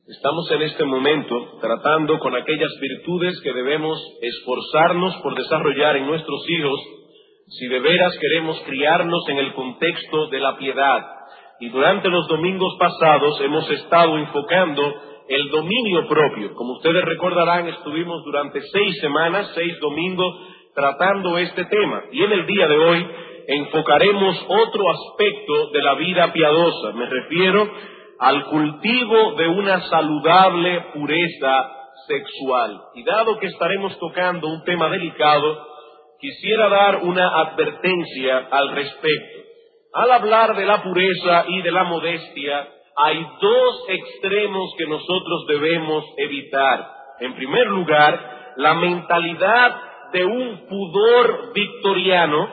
Estamos en este momento tratando con aquellas virtudes que debemos esforzarnos por desarrollar en nuestros hijos si de veras queremos criarnos en el contexto de la piedad. Y durante los domingos pasados hemos estado enfocando el dominio propio. Como ustedes recordarán, estuvimos durante 6 semanas, 6 domingos, tratando este tema. Y en el día de hoy enfocaremos otro aspecto de la vida piadosa. Me refiero al cultivo de una saludable pureza sexual. Y dado que estaremos tocando un tema delicado, quisiera dar una advertencia al respecto. Al hablar de la pureza y de la modestia, hay 2 extremos que nosotros debemos evitar. En primer lugar, la mentalidad de un pudor victoriano,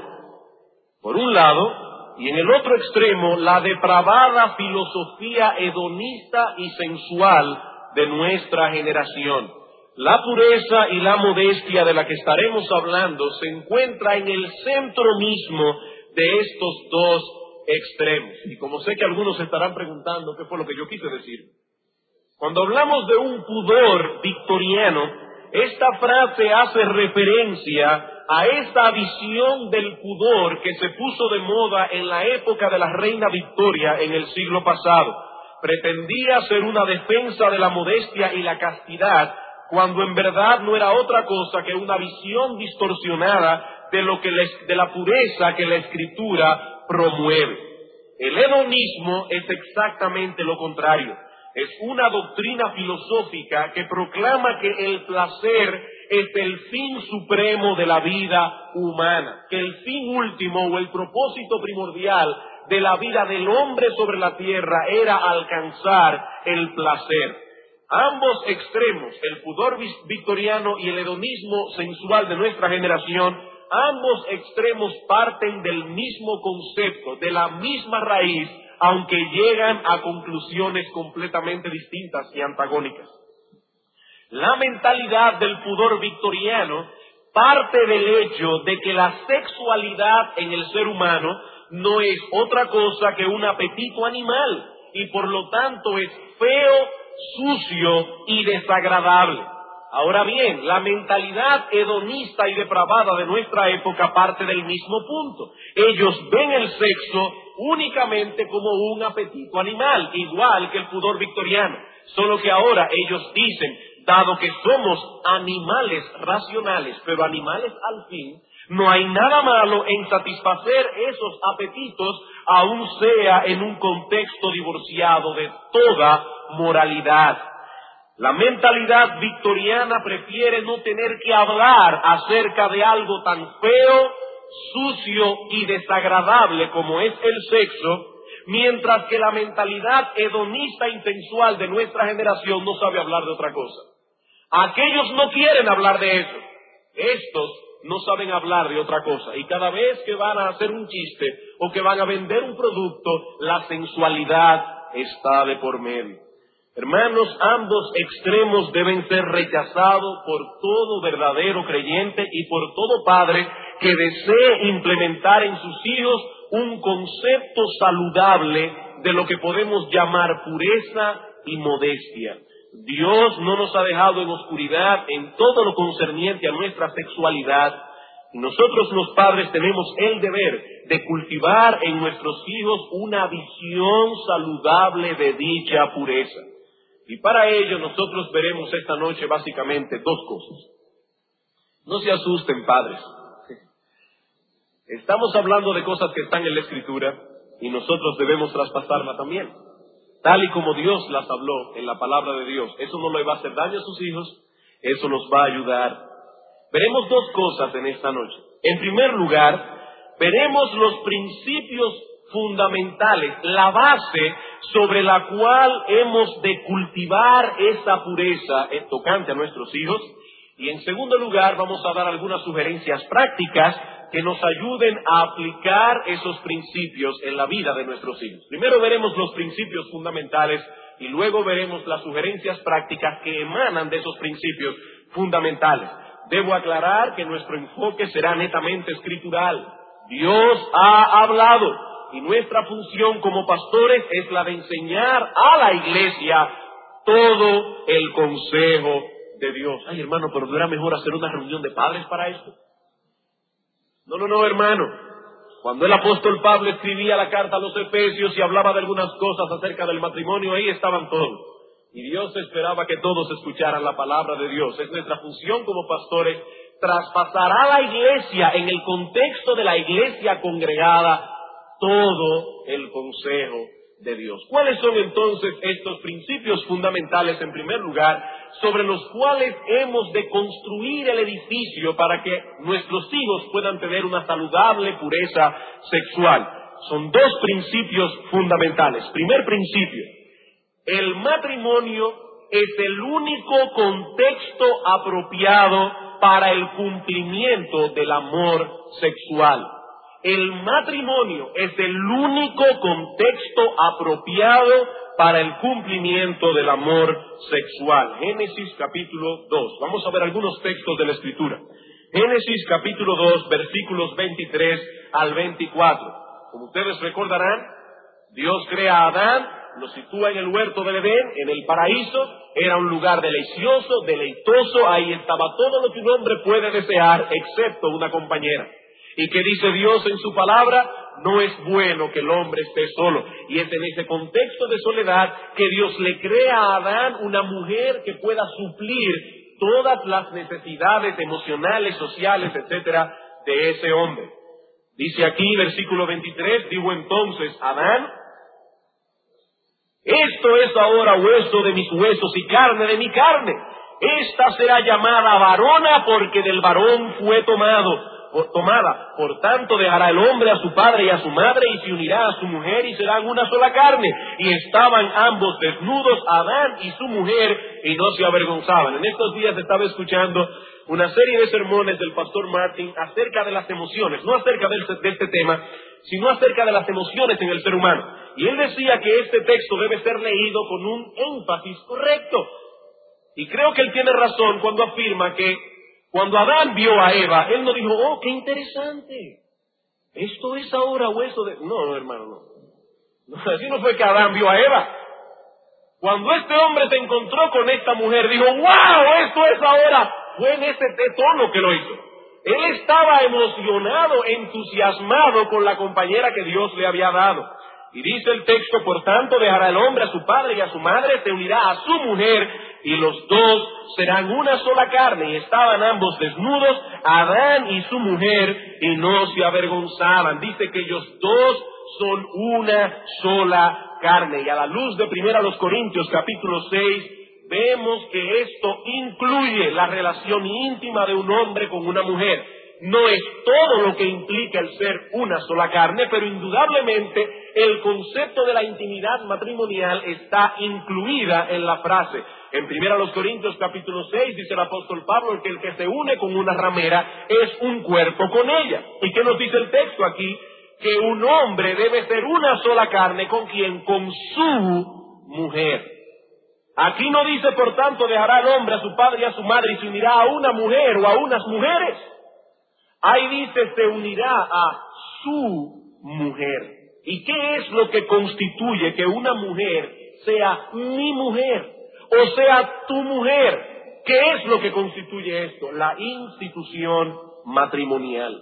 por un lado, y en el otro extremo, la depravada filosofía hedonista y sensual de nuestra generación. La pureza y la modestia de la que estaremos hablando se encuentra en el centro mismo de estos 2 extremos. Y como sé que algunos se estarán preguntando qué fue lo que yo quise decir, cuando hablamos de un pudor victoriano, esta frase hace referencia a esa visión del pudor que se puso de moda en la época de la reina Victoria en el siglo pasado. Pretendía ser una defensa de la modestia y la castidad, cuando en verdad no era otra cosa que una visión distorsionada de la pureza que la Escritura promueve. El hedonismo es exactamente lo contrario. Es una doctrina filosófica que proclama que el placer es el fin supremo de la vida humana, que el fin último o el propósito primordial de la vida del hombre sobre la tierra era alcanzar el placer. Ambos extremos, el pudor victoriano y el hedonismo sensual de nuestra generación, ambos extremos parten del mismo concepto, de la misma raíz, aunque llegan a conclusiones completamente distintas y antagónicas. La mentalidad del pudor victoriano parte del hecho de que la sexualidad en el ser humano no es otra cosa que un apetito animal y por lo tanto es feo, sucio y desagradable. Ahora bien, la mentalidad hedonista y depravada de nuestra época parte del mismo punto. Ellos ven el sexo únicamente como un apetito animal, igual que el pudor victoriano, solo que ahora ellos dicen, dado que somos animales racionales, pero animales al fin, no hay nada malo en satisfacer esos apetitos, aun sea en un contexto divorciado de toda moralidad. La mentalidad victoriana prefiere no tener que hablar acerca de algo tan feo, sucio y desagradable como es el sexo, mientras que la mentalidad hedonista y sensual de nuestra generación no sabe hablar de otra cosa. Aquellos no quieren hablar de eso. Estos no saben hablar de otra cosa. Y cada vez que van a hacer un chiste o que van a vender un producto, la sensualidad está de por medio. Hermanos, ambos extremos deben ser rechazados por todo verdadero creyente y por todo padre que desee implementar en sus hijos un concepto saludable de lo que podemos llamar pureza y modestia. Dios no nos ha dejado en oscuridad en todo lo concerniente a nuestra sexualidad. Y nosotros los padres tenemos el deber de cultivar en nuestros hijos una visión saludable de dicha pureza. Y para ello nosotros veremos esta noche básicamente 2 cosas. No se asusten, padres. Estamos hablando de cosas que están en la Escritura y nosotros debemos traspasarla también, tal y como Dios las habló en la palabra de Dios. Eso no le va a hacer daño a sus hijos, eso nos va a ayudar. Veremos 2 cosas en esta noche. En primer lugar, veremos los principios fundamentales, la base sobre la cual hemos de cultivar esa pureza tocante a nuestros hijos. Y en segundo lugar, vamos a dar algunas sugerencias prácticas que nos ayuden a aplicar esos principios en la vida de nuestros hijos. Primero veremos los principios fundamentales y luego veremos las sugerencias prácticas que emanan de esos principios fundamentales. Debo aclarar que nuestro enfoque será netamente escritural. Dios ha hablado y nuestra función como pastores es la de enseñar a la iglesia todo el consejo de Dios. Ay, hermano, pero ¿no era mejor hacer una reunión de padres para esto? No, hermano. Cuando el apóstol Pablo escribía la carta a los Efesios y hablaba de algunas cosas acerca del matrimonio, ahí estaban todos. Y Dios esperaba que todos escucharan la palabra de Dios. Es nuestra función como pastores traspasar a la iglesia, en el contexto de la iglesia congregada, todo el consejo de Dios. ¿Cuáles son entonces estos principios fundamentales, en primer lugar, sobre los cuales hemos de construir el edificio para que nuestros hijos puedan tener una saludable pureza sexual? Son dos principios fundamentales. Primer principio: el matrimonio es el único contexto apropiado para el cumplimiento del amor sexual. El matrimonio es el único contexto apropiado para el cumplimiento del amor sexual. Génesis capítulo 2. Vamos a ver algunos textos de la Escritura. Génesis capítulo 2, versículos 23 al 24. Como ustedes recordarán, Dios crea a Adán, lo sitúa en el huerto del Edén, en el paraíso. Era un lugar delicioso, deleitoso. Ahí estaba todo lo que un hombre puede desear, excepto una compañera. ¿Y qué dice Dios en su palabra? No es bueno que el hombre esté solo. Y es en ese contexto de soledad que Dios le crea a Adán una mujer que pueda suplir todas las necesidades emocionales, sociales, etcétera, de ese hombre. Dice aquí, versículo 23, dijo entonces Adán: esto es ahora hueso de mis huesos y carne de mi carne. Esta será llamada varona porque del varón fue tomada. Por tanto dejará el hombre a su padre y a su madre y se unirá a su mujer y serán una sola carne. Y estaban ambos desnudos, Adán y su mujer, y no se avergonzaban. En estos días estaba escuchando una serie de sermones del pastor Martin acerca de las emociones, no acerca de este tema, sino acerca de las emociones en el ser humano. Y él decía que este texto debe ser leído con un énfasis correcto. Y creo que él tiene razón cuando afirma que cuando Adán vio a Eva, él no dijo: oh, qué interesante, esto es ahora hueso de... No, hermano, no. Así no fue que Adán vio a Eva. Cuando este hombre se encontró con esta mujer, dijo: wow, esto es ahora. Fue en ese tono que lo hizo. Él estaba emocionado, entusiasmado con la compañera que Dios le había dado. Y dice el texto: por tanto dejará el hombre a su padre y a su madre, se unirá a su mujer, y los dos serán una sola carne. Y estaban ambos desnudos, Adán y su mujer, y no se avergonzaban. Dice que ellos dos son una sola carne. Y a la luz de 1 Corintios capítulo 6, vemos que esto incluye la relación íntima de un hombre con una mujer. No es todo lo que implica el ser una sola carne, pero indudablemente el concepto de la intimidad matrimonial está incluida en la frase. En 1 Corintios capítulo 6 dice el apóstol Pablo que el que se une con una ramera es un cuerpo con ella. ¿Y qué nos dice el texto aquí? Que un hombre debe ser una sola carne ¿con quién? Con su mujer. Aquí no dice, por tanto, dejará el hombre a su padre y a su madre y se unirá a una mujer o a unas mujeres. Ahí dice, se unirá a su mujer. ¿Y qué es lo que constituye que una mujer sea mi mujer o sea tu mujer? ¿Qué es lo que constituye esto? La institución matrimonial.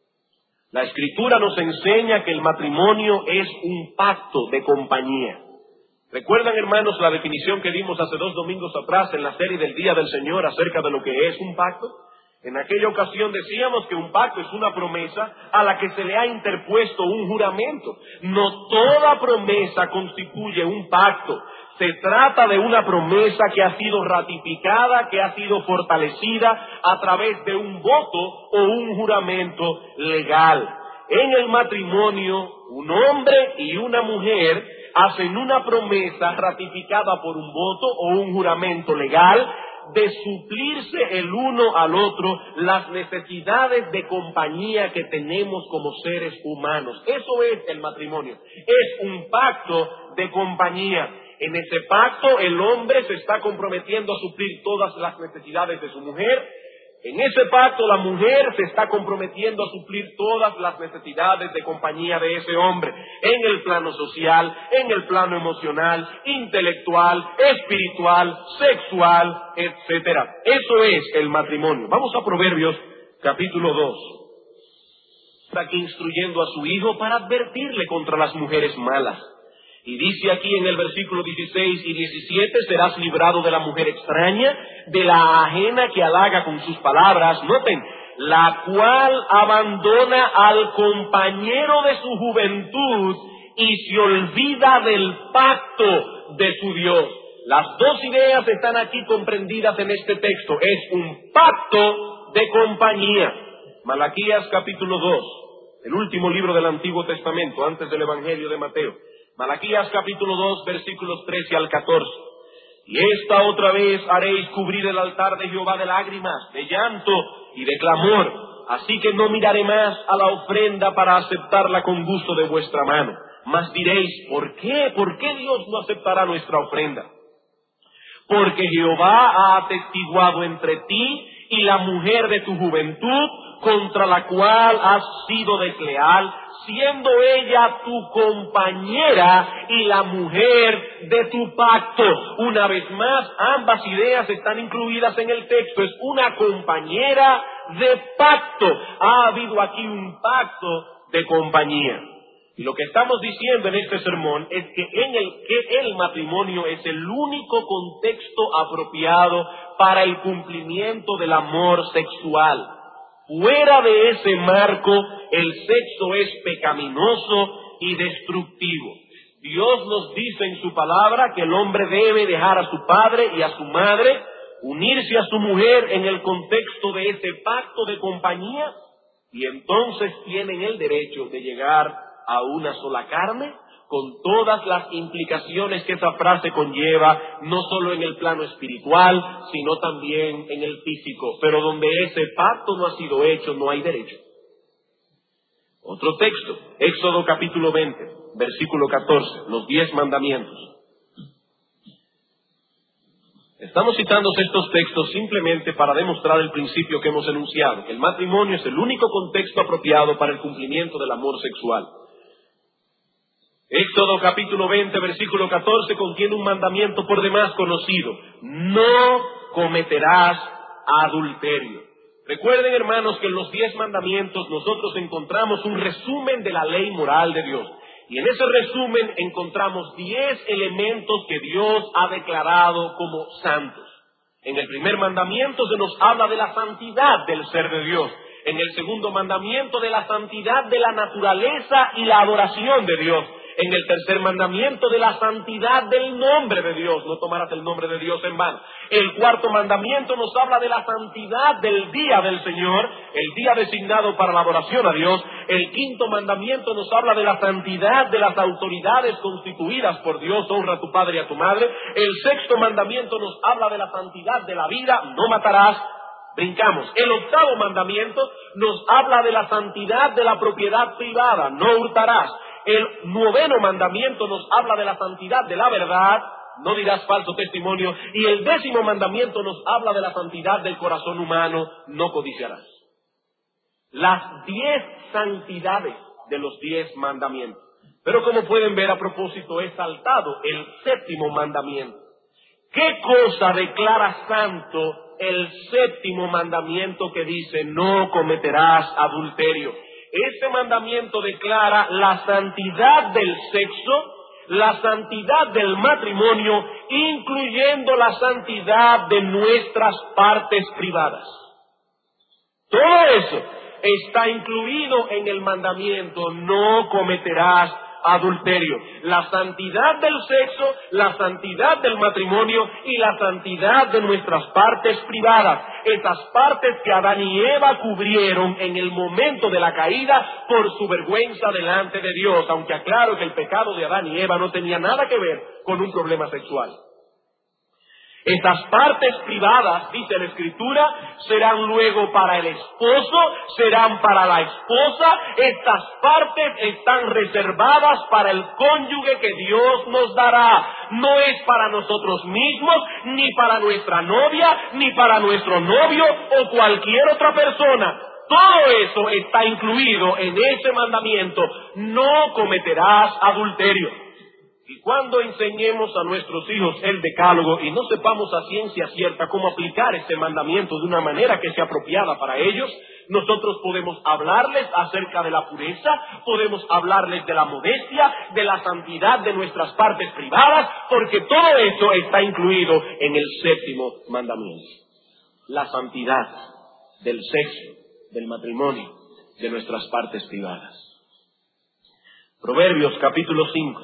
La Escritura nos enseña que el matrimonio es un pacto de compañía. ¿Recuerdan, hermanos, la definición que dimos hace 2 domingos atrás en la serie del Día del Señor acerca de lo que es un pacto? En aquella ocasión decíamos que un pacto es una promesa a la que se le ha interpuesto un juramento. No toda promesa constituye un pacto. Se trata de una promesa que ha sido ratificada, que ha sido fortalecida a través de un voto o un juramento legal. En el matrimonio, un hombre y una mujer hacen una promesa ratificada por un voto o un juramento legal de suplirse el uno al otro las necesidades de compañía que tenemos como seres humanos. Eso es el matrimonio. Es un pacto de compañía. En ese pacto el hombre se está comprometiendo a suplir todas las necesidades de su mujer, En ese pacto la mujer se está comprometiendo a suplir todas las necesidades de compañía de ese hombre, en el plano social, en el plano emocional, intelectual, espiritual, sexual, etcétera. Eso es el matrimonio. Vamos a Proverbios capítulo 2. Está aquí instruyendo a su hijo para advertirle contra las mujeres malas. Y dice aquí en el versículo 16 y 17, serás librado de la mujer extraña, de la ajena que halaga con sus palabras. Noten, la cual abandona al compañero de su juventud y se olvida del pacto de su Dios. Las dos ideas están aquí comprendidas en este texto. Es un pacto de compañía. Malaquías capítulo 2, el último libro del Antiguo Testamento, antes del Evangelio de Mateo. Malaquías capítulo 2, versículos 13 al 14. Y esta otra vez haréis cubrir el altar de Jehová de lágrimas, de llanto y de clamor. Así que no miraré más a la ofrenda para aceptarla con gusto de vuestra mano. Mas diréis, ¿por qué? ¿Por qué Dios no aceptará nuestra ofrenda? Porque Jehová ha atestiguado entre ti y la mujer de tu juventud, contra la cual has sido desleal, siendo ella tu compañera y la mujer de tu pacto. Una vez más, ambas ideas están incluidas en el texto. Es una compañera de pacto. Ha habido aquí un pacto de compañía. Y lo que estamos diciendo en este sermón es que el matrimonio es el único contexto apropiado para el cumplimiento del amor sexual. Fuera de ese marco, el sexo es pecaminoso y destructivo. Dios nos dice en su palabra que el hombre debe dejar a su padre y a su madre, unirse a su mujer en el contexto de ese pacto de compañía, y entonces tienen el derecho de llegar a una sola carne, con todas las implicaciones que esa frase conlleva, no solo en el plano espiritual, sino también en el físico. Pero donde ese pacto no ha sido hecho, no hay derecho. Otro texto, Éxodo capítulo 20, versículo 14, los 10 mandamientos. Estamos citando estos textos simplemente para demostrar el principio que hemos enunciado, que el matrimonio es el único contexto apropiado para el cumplimiento del amor sexual. Éxodo capítulo 20, versículo 14, contiene un mandamiento por demás conocido: no cometerás adulterio. Recuerden, hermanos, que en los 10 mandamientos nosotros encontramos un resumen de la ley moral de Dios. Y en ese resumen encontramos 10 elementos que Dios ha declarado como santos. En el primer mandamiento se nos habla de la santidad del ser de Dios. En el segundo mandamiento, de la santidad de la naturaleza y la adoración de Dios. En el tercer mandamiento, de la santidad del nombre de Dios, no tomarás el nombre de Dios en vano. El cuarto mandamiento nos habla de la santidad del día del Señor, el día designado para la adoración a Dios. El quinto mandamiento nos habla de la santidad de las autoridades constituidas por Dios, honra a tu padre y a tu madre. El sexto mandamiento nos habla de la santidad de la vida, no matarás. Brincamos. El octavo mandamiento nos habla de la santidad de la propiedad privada, no hurtarás. El noveno mandamiento nos habla de la santidad de la verdad, no dirás falso testimonio. Y el 10º mandamiento nos habla de la santidad del corazón humano, no codiciarás. Las 10 santidades de los 10 mandamientos. Pero como pueden ver, a propósito, he saltado el 7º mandamiento. ¿Qué cosa declara santo el 7º mandamiento que dice no cometerás adulterio? Este mandamiento declara la santidad del sexo, la santidad del matrimonio, incluyendo la santidad de nuestras partes privadas. Todo eso está incluido en el mandamiento, no cometerás adulterio. La santidad del sexo, la santidad del matrimonio y la santidad de nuestras partes privadas. Esas partes que Adán y Eva cubrieron en el momento de la caída por su vergüenza delante de Dios. Aunque aclaro que el pecado de Adán y Eva no tenía nada que ver con un problema sexual. Estas partes privadas, dice la Escritura, serán luego para el esposo, serán para la esposa. Estas partes están reservadas para el cónyuge que Dios nos dará. No es para nosotros mismos, ni para nuestra novia, ni para nuestro novio o cualquier otra persona. Todo eso está incluido en ese mandamiento: no cometerás adulterio. Y cuando enseñemos a nuestros hijos el decálogo y no sepamos a ciencia cierta cómo aplicar este mandamiento de una manera que sea apropiada para ellos, nosotros podemos hablarles acerca de la pureza, podemos hablarles de la modestia, de la santidad de nuestras partes privadas, porque todo eso está incluido en el séptimo mandamiento. La santidad del sexo, del matrimonio, de nuestras partes privadas. Proverbios capítulo 5.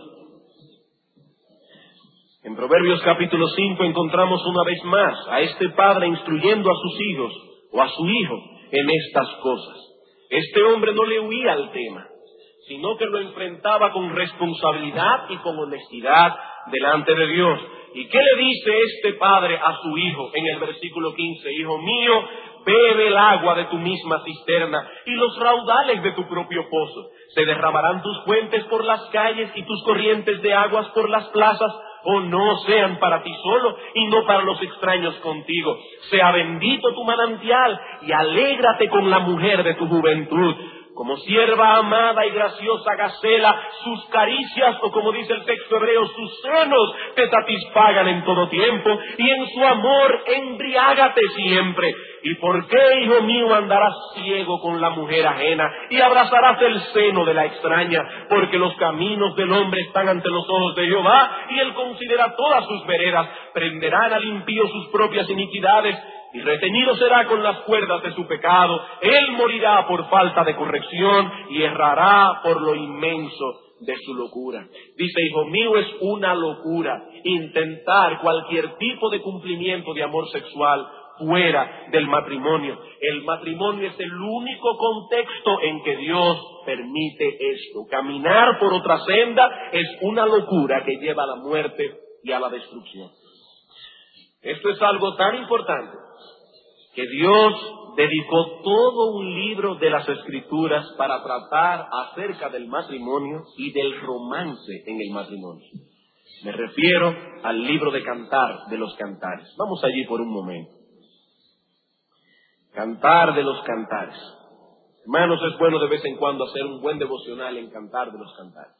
En Proverbios capítulo 5 encontramos una vez más a este padre instruyendo a sus hijos o a su hijo en estas cosas. Este hombre no le huía al tema, sino que lo enfrentaba con responsabilidad y con honestidad delante de Dios. ¿Y qué le dice este padre a su hijo en el versículo 15? Hijo mío, bebe el agua de tu misma cisterna y los raudales de tu propio pozo. Se derramarán tus fuentes por las calles y tus corrientes de aguas por las plazas. O no sean para ti solo y no para los extraños contigo. Sea bendito tu manantial y alégrate con la mujer de tu juventud. Como sierva amada y graciosa gacela, sus caricias, o como dice el texto hebreo, sus senos te satisfagan en todo tiempo, y en su amor embriágate siempre. ¿Y por qué, hijo mío, andarás ciego con la mujer ajena y abrazarás el seno de la extraña? Porque los caminos del hombre están ante los ojos de Jehová, y él considera todas sus veredas. Prenderán al impío sus propias iniquidades, y retenido será con las cuerdas de su pecado. Él morirá por falta de corrección y errará por lo inmenso de su locura. Dice, hijo mío, es una locura intentar cualquier tipo de cumplimiento de amor sexual fuera del matrimonio. El matrimonio es el único contexto en que Dios permite esto. Caminar por otra senda es una locura que lleva a la muerte y a la destrucción. Esto es algo tan importante que Dios dedicó todo un libro de las Escrituras para tratar acerca del matrimonio y del romance en el matrimonio. Me refiero al libro de Cantar de los Cantares. Vamos allí por un momento. Cantar de los Cantares. Hermanos, es bueno de vez en cuando hacer un buen devocional en Cantar de los Cantares.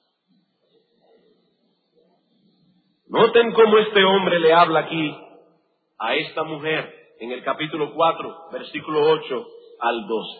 Noten cómo este hombre le habla aquí a esta mujer en el capítulo 4, versículo 8 al 12.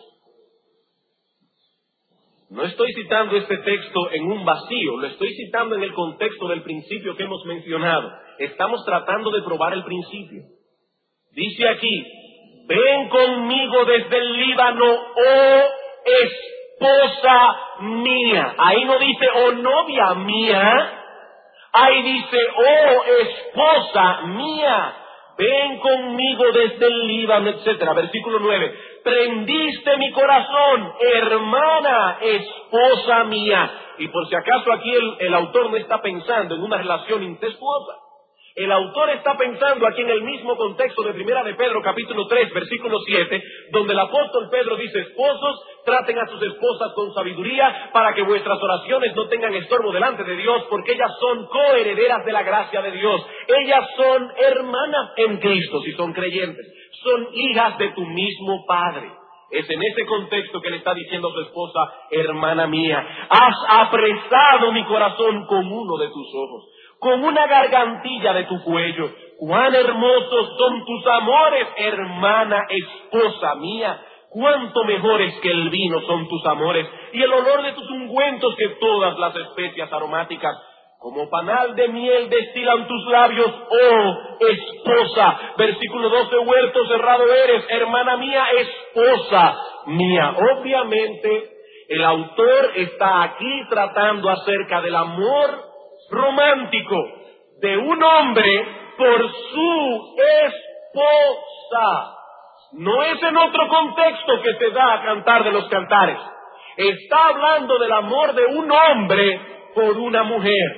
No estoy citando este texto en un vacío, lo estoy citando en el contexto del principio que hemos mencionado. Estamos tratando de probar el principio. Dice aquí, ven conmigo desde el Líbano, oh esposa mía. Ahí no dice, oh novia mía. Ahí dice, oh esposa mía. Ven conmigo desde el Líbano, etcétera. Versículo 9. Prendiste mi corazón, hermana, esposa mía. Y por si acaso aquí el autor no está pensando en una relación incestuosa. El autor está pensando aquí en el mismo contexto de Primera de Pedro, capítulo 3, versículo 7, donde el apóstol Pedro dice, esposos, traten a sus esposas con sabiduría para que vuestras oraciones no tengan estorbo delante de Dios, porque ellas son coherederas de la gracia de Dios. Ellas son hermanas en Cristo, si son creyentes. Son hijas de tu mismo Padre. Es en ese contexto que le está diciendo a su esposa, hermana mía, has apresado mi corazón con uno de tus ojos, con una gargantilla de tu cuello. Cuán hermosos son tus amores, hermana, esposa mía. Cuánto mejores que el vino son tus amores, y el olor de tus ungüentos que todas las especias aromáticas. Como panal de miel destilan tus labios, oh esposa. Versículo 12, huerto cerrado eres, hermana mía, esposa mía. Obviamente, el autor está aquí tratando acerca del amor romántico de un hombre por su esposa. No es en otro contexto que se da a Cantar de los Cantares. Está hablando del amor de un hombre por una mujer.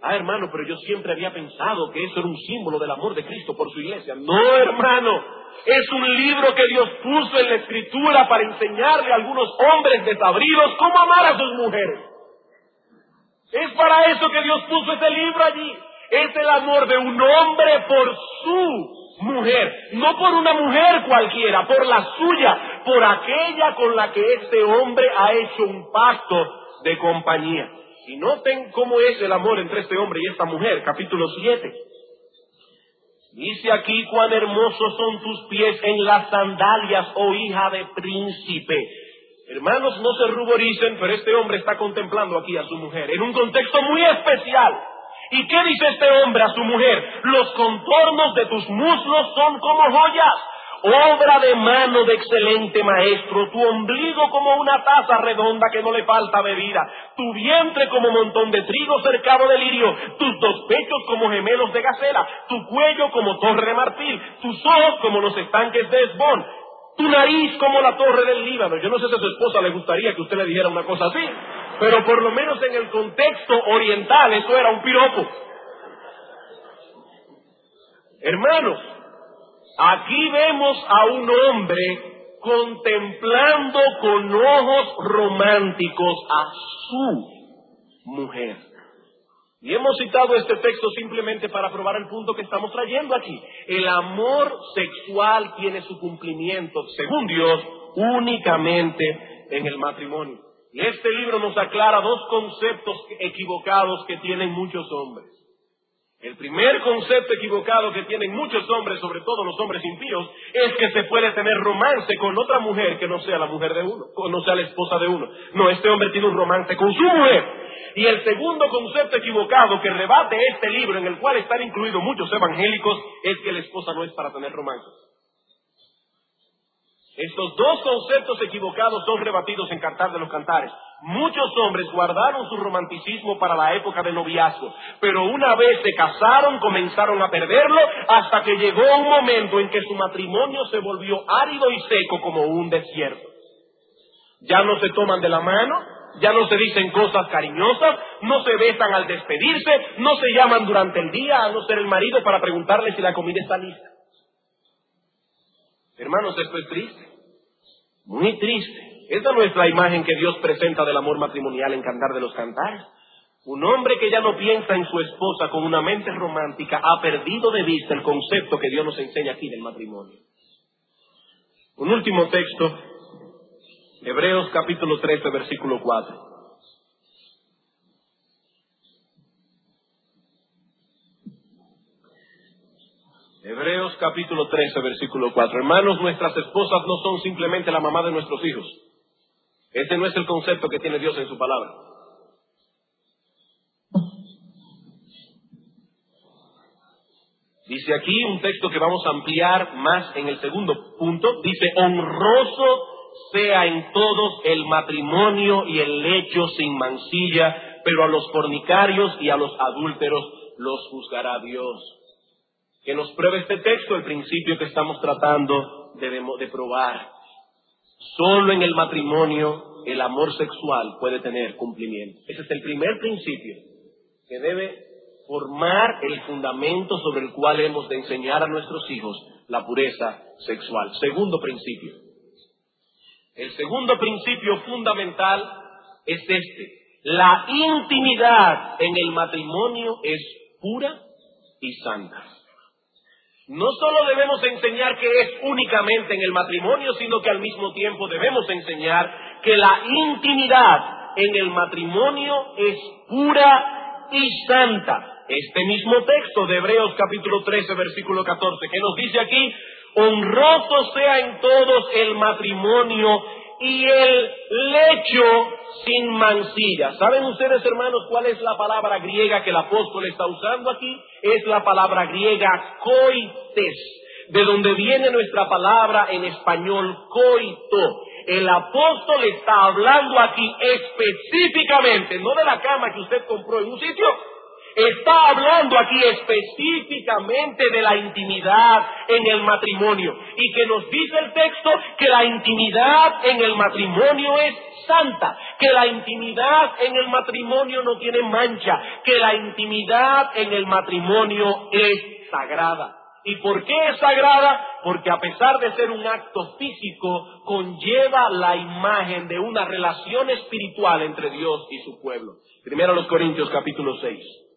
Ah, hermano, pero yo siempre había pensado que eso era un símbolo del amor de Cristo por su iglesia. No, hermano, es un libro que Dios puso en la Escritura para enseñarle a algunos hombres desabridos cómo amar a sus mujeres. Es para eso que Dios puso ese libro allí. Es el amor de un hombre por su mujer, no por una mujer cualquiera, por la suya, por aquella con la que este hombre ha hecho un pacto de compañía. Y noten cómo es el amor entre este hombre y esta mujer, capítulo 7. Dice aquí: cuán hermosos son tus pies en las sandalias, oh hija de príncipe. Hermanos, no se ruboricen, pero este hombre está contemplando aquí a su mujer en un contexto muy especial. ¿Y qué dice este hombre a su mujer? Los contornos de tus muslos son como joyas, obra de mano de excelente maestro, tu ombligo como una taza redonda que no le falta bebida, tu vientre como montón de trigo cercado de lirio, tus dos pechos como gemelos de gacela, tu cuello como torre de marfil, tus ojos como los estanques de Hesbón, tu nariz como la torre del Líbano. Yo no sé si a su esposa le gustaría que usted le dijera una cosa así, pero por lo menos en el contexto oriental eso era un piropo. Hermanos, aquí vemos a un hombre contemplando con ojos románticos a su mujer. Y hemos citado este texto simplemente para probar el punto que estamos trayendo aquí. El amor sexual tiene su cumplimiento, según Dios, únicamente en el matrimonio. Y este libro nos aclara dos conceptos equivocados que tienen muchos hombres. El primer concepto equivocado que tienen muchos hombres, sobre todo los hombres impíos, es que se puede tener romance con otra mujer que no sea la mujer de uno, o no sea la esposa de uno. No, este hombre tiene un romance con su mujer. Y el segundo concepto equivocado que rebate este libro, en el cual están incluidos muchos evangélicos, es que la esposa no es para tener romance. Estos dos conceptos equivocados son rebatidos en Cantar de los Cantares. Muchos hombres guardaron su romanticismo para la época del noviazgo, pero una vez se casaron comenzaron a perderlo hasta que llegó un momento en que su matrimonio se volvió árido y seco como un desierto. Ya no se toman de la mano, ya no se dicen cosas cariñosas, no se besan al despedirse, no se llaman durante el día, a no ser el marido, para preguntarle si la comida está lista. Hermanos, esto es triste, muy triste. Esa no es la imagen que Dios presenta del amor matrimonial en Cantar de los Cantares. Un hombre que ya no piensa en su esposa con una mente romántica ha perdido de vista el concepto que Dios nos enseña aquí del matrimonio. Un último texto, Hebreos capítulo 13, versículo 4. Hebreos capítulo 13, versículo 4. Hermanos, nuestras esposas no son simplemente la mamá de nuestros hijos. Ese no es el concepto que tiene Dios en su palabra. Dice aquí un texto que vamos a ampliar más en el segundo punto. Dice: honroso sea en todos el matrimonio y el lecho sin mancilla, pero a los fornicarios y a los adúlteros los juzgará Dios. Que nos pruebe este texto el principio que estamos tratando de probar. Solo en el matrimonio el amor sexual puede tener cumplimiento. Ese es el primer principio que debe formar el fundamento sobre el cual hemos de enseñar a nuestros hijos la pureza sexual. Segundo principio. El segundo principio fundamental es este: la intimidad en el matrimonio es pura y santa. No solo debemos enseñar que es únicamente en el matrimonio, sino que al mismo tiempo debemos enseñar que la intimidad en el matrimonio es pura y santa. Este mismo texto de Hebreos capítulo 13, versículo 14, que nos dice aquí: honroso sea en todos el matrimonio y el lecho sin mancilla. ¿Saben ustedes, hermanos, cuál es la palabra griega que el apóstol está usando aquí? Es la palabra griega coites, de donde viene nuestra palabra en español coito. El apóstol está hablando aquí específicamente, no de la cama que usted compró en un sitio, Está hablando aquí específicamente de la intimidad en el matrimonio. Y que nos dice el texto que la intimidad en el matrimonio es santa, que la intimidad en el matrimonio no tiene mancha, que la intimidad en el matrimonio es sagrada. ¿Y por qué es sagrada? Porque a pesar de ser un acto físico, conlleva la imagen de una relación espiritual entre Dios y su pueblo. Primero los Corintios capítulo 6.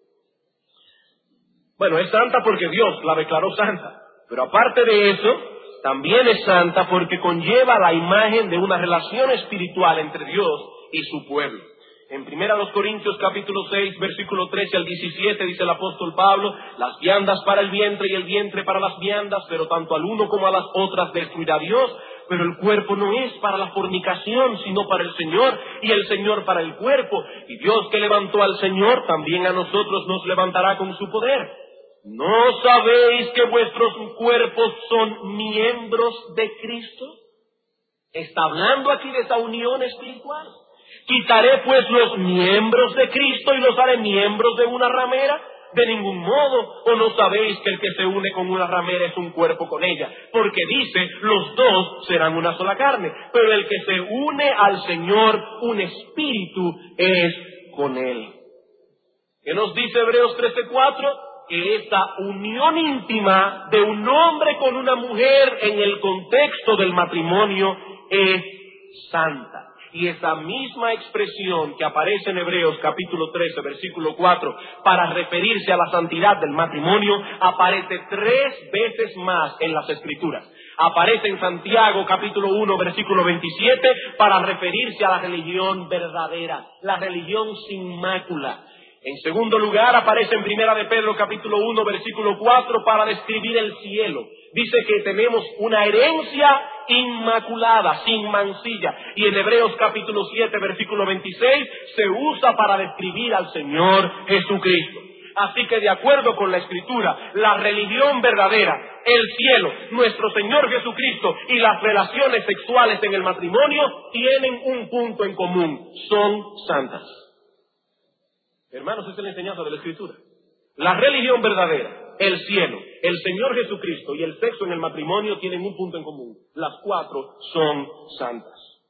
Bueno, es santa porque Dios la declaró santa, pero aparte de eso, también es santa porque conlleva la imagen de una relación espiritual entre Dios y su pueblo. En 1 Corintios capítulo 6, versículo 13 al 17, dice el apóstol Pablo: las viandas para el vientre y el vientre para las viandas, pero tanto al uno como a las otras destruirá Dios. Pero el cuerpo no es para la fornicación, sino para el Señor, y el Señor para el cuerpo. Y Dios que levantó al Señor, también a nosotros nos levantará con su poder. ¿No sabéis que vuestros cuerpos son miembros de Cristo? Está hablando aquí de esa unión espiritual. ¿Quitaré pues los miembros de Cristo y los haré miembros de una ramera? De ningún modo. ¿O no sabéis que el que se une con una ramera es un cuerpo con ella? Porque dice, los dos serán una sola carne. Pero el que se une al Señor, un espíritu es con él. ¿Qué nos dice Hebreos 13:4? Que esta unión íntima de un hombre con una mujer en el contexto del matrimonio es santa. Y esa misma expresión que aparece en Hebreos capítulo 13, versículo 4, para referirse a la santidad del matrimonio, aparece 3 veces más en las Escrituras. Aparece en Santiago capítulo 1, versículo 27, para referirse a la religión verdadera, la religión sin mácula. En segundo lugar, aparece en Primera de Pedro capítulo 1, versículo 4, para describir el cielo. Dice que tenemos una herencia inmaculada, sin mancilla. Y en Hebreos capítulo 7, versículo 26, se usa para describir al Señor Jesucristo. Así que de acuerdo con la Escritura, la religión verdadera, el cielo, nuestro Señor Jesucristo y las relaciones sexuales en el matrimonio tienen un punto en común: son santas. Hermanos, esta es la enseñanza de la Escritura. La religión verdadera, el cielo, el Señor Jesucristo y el sexo en el matrimonio tienen un punto en común: las 4 son santas.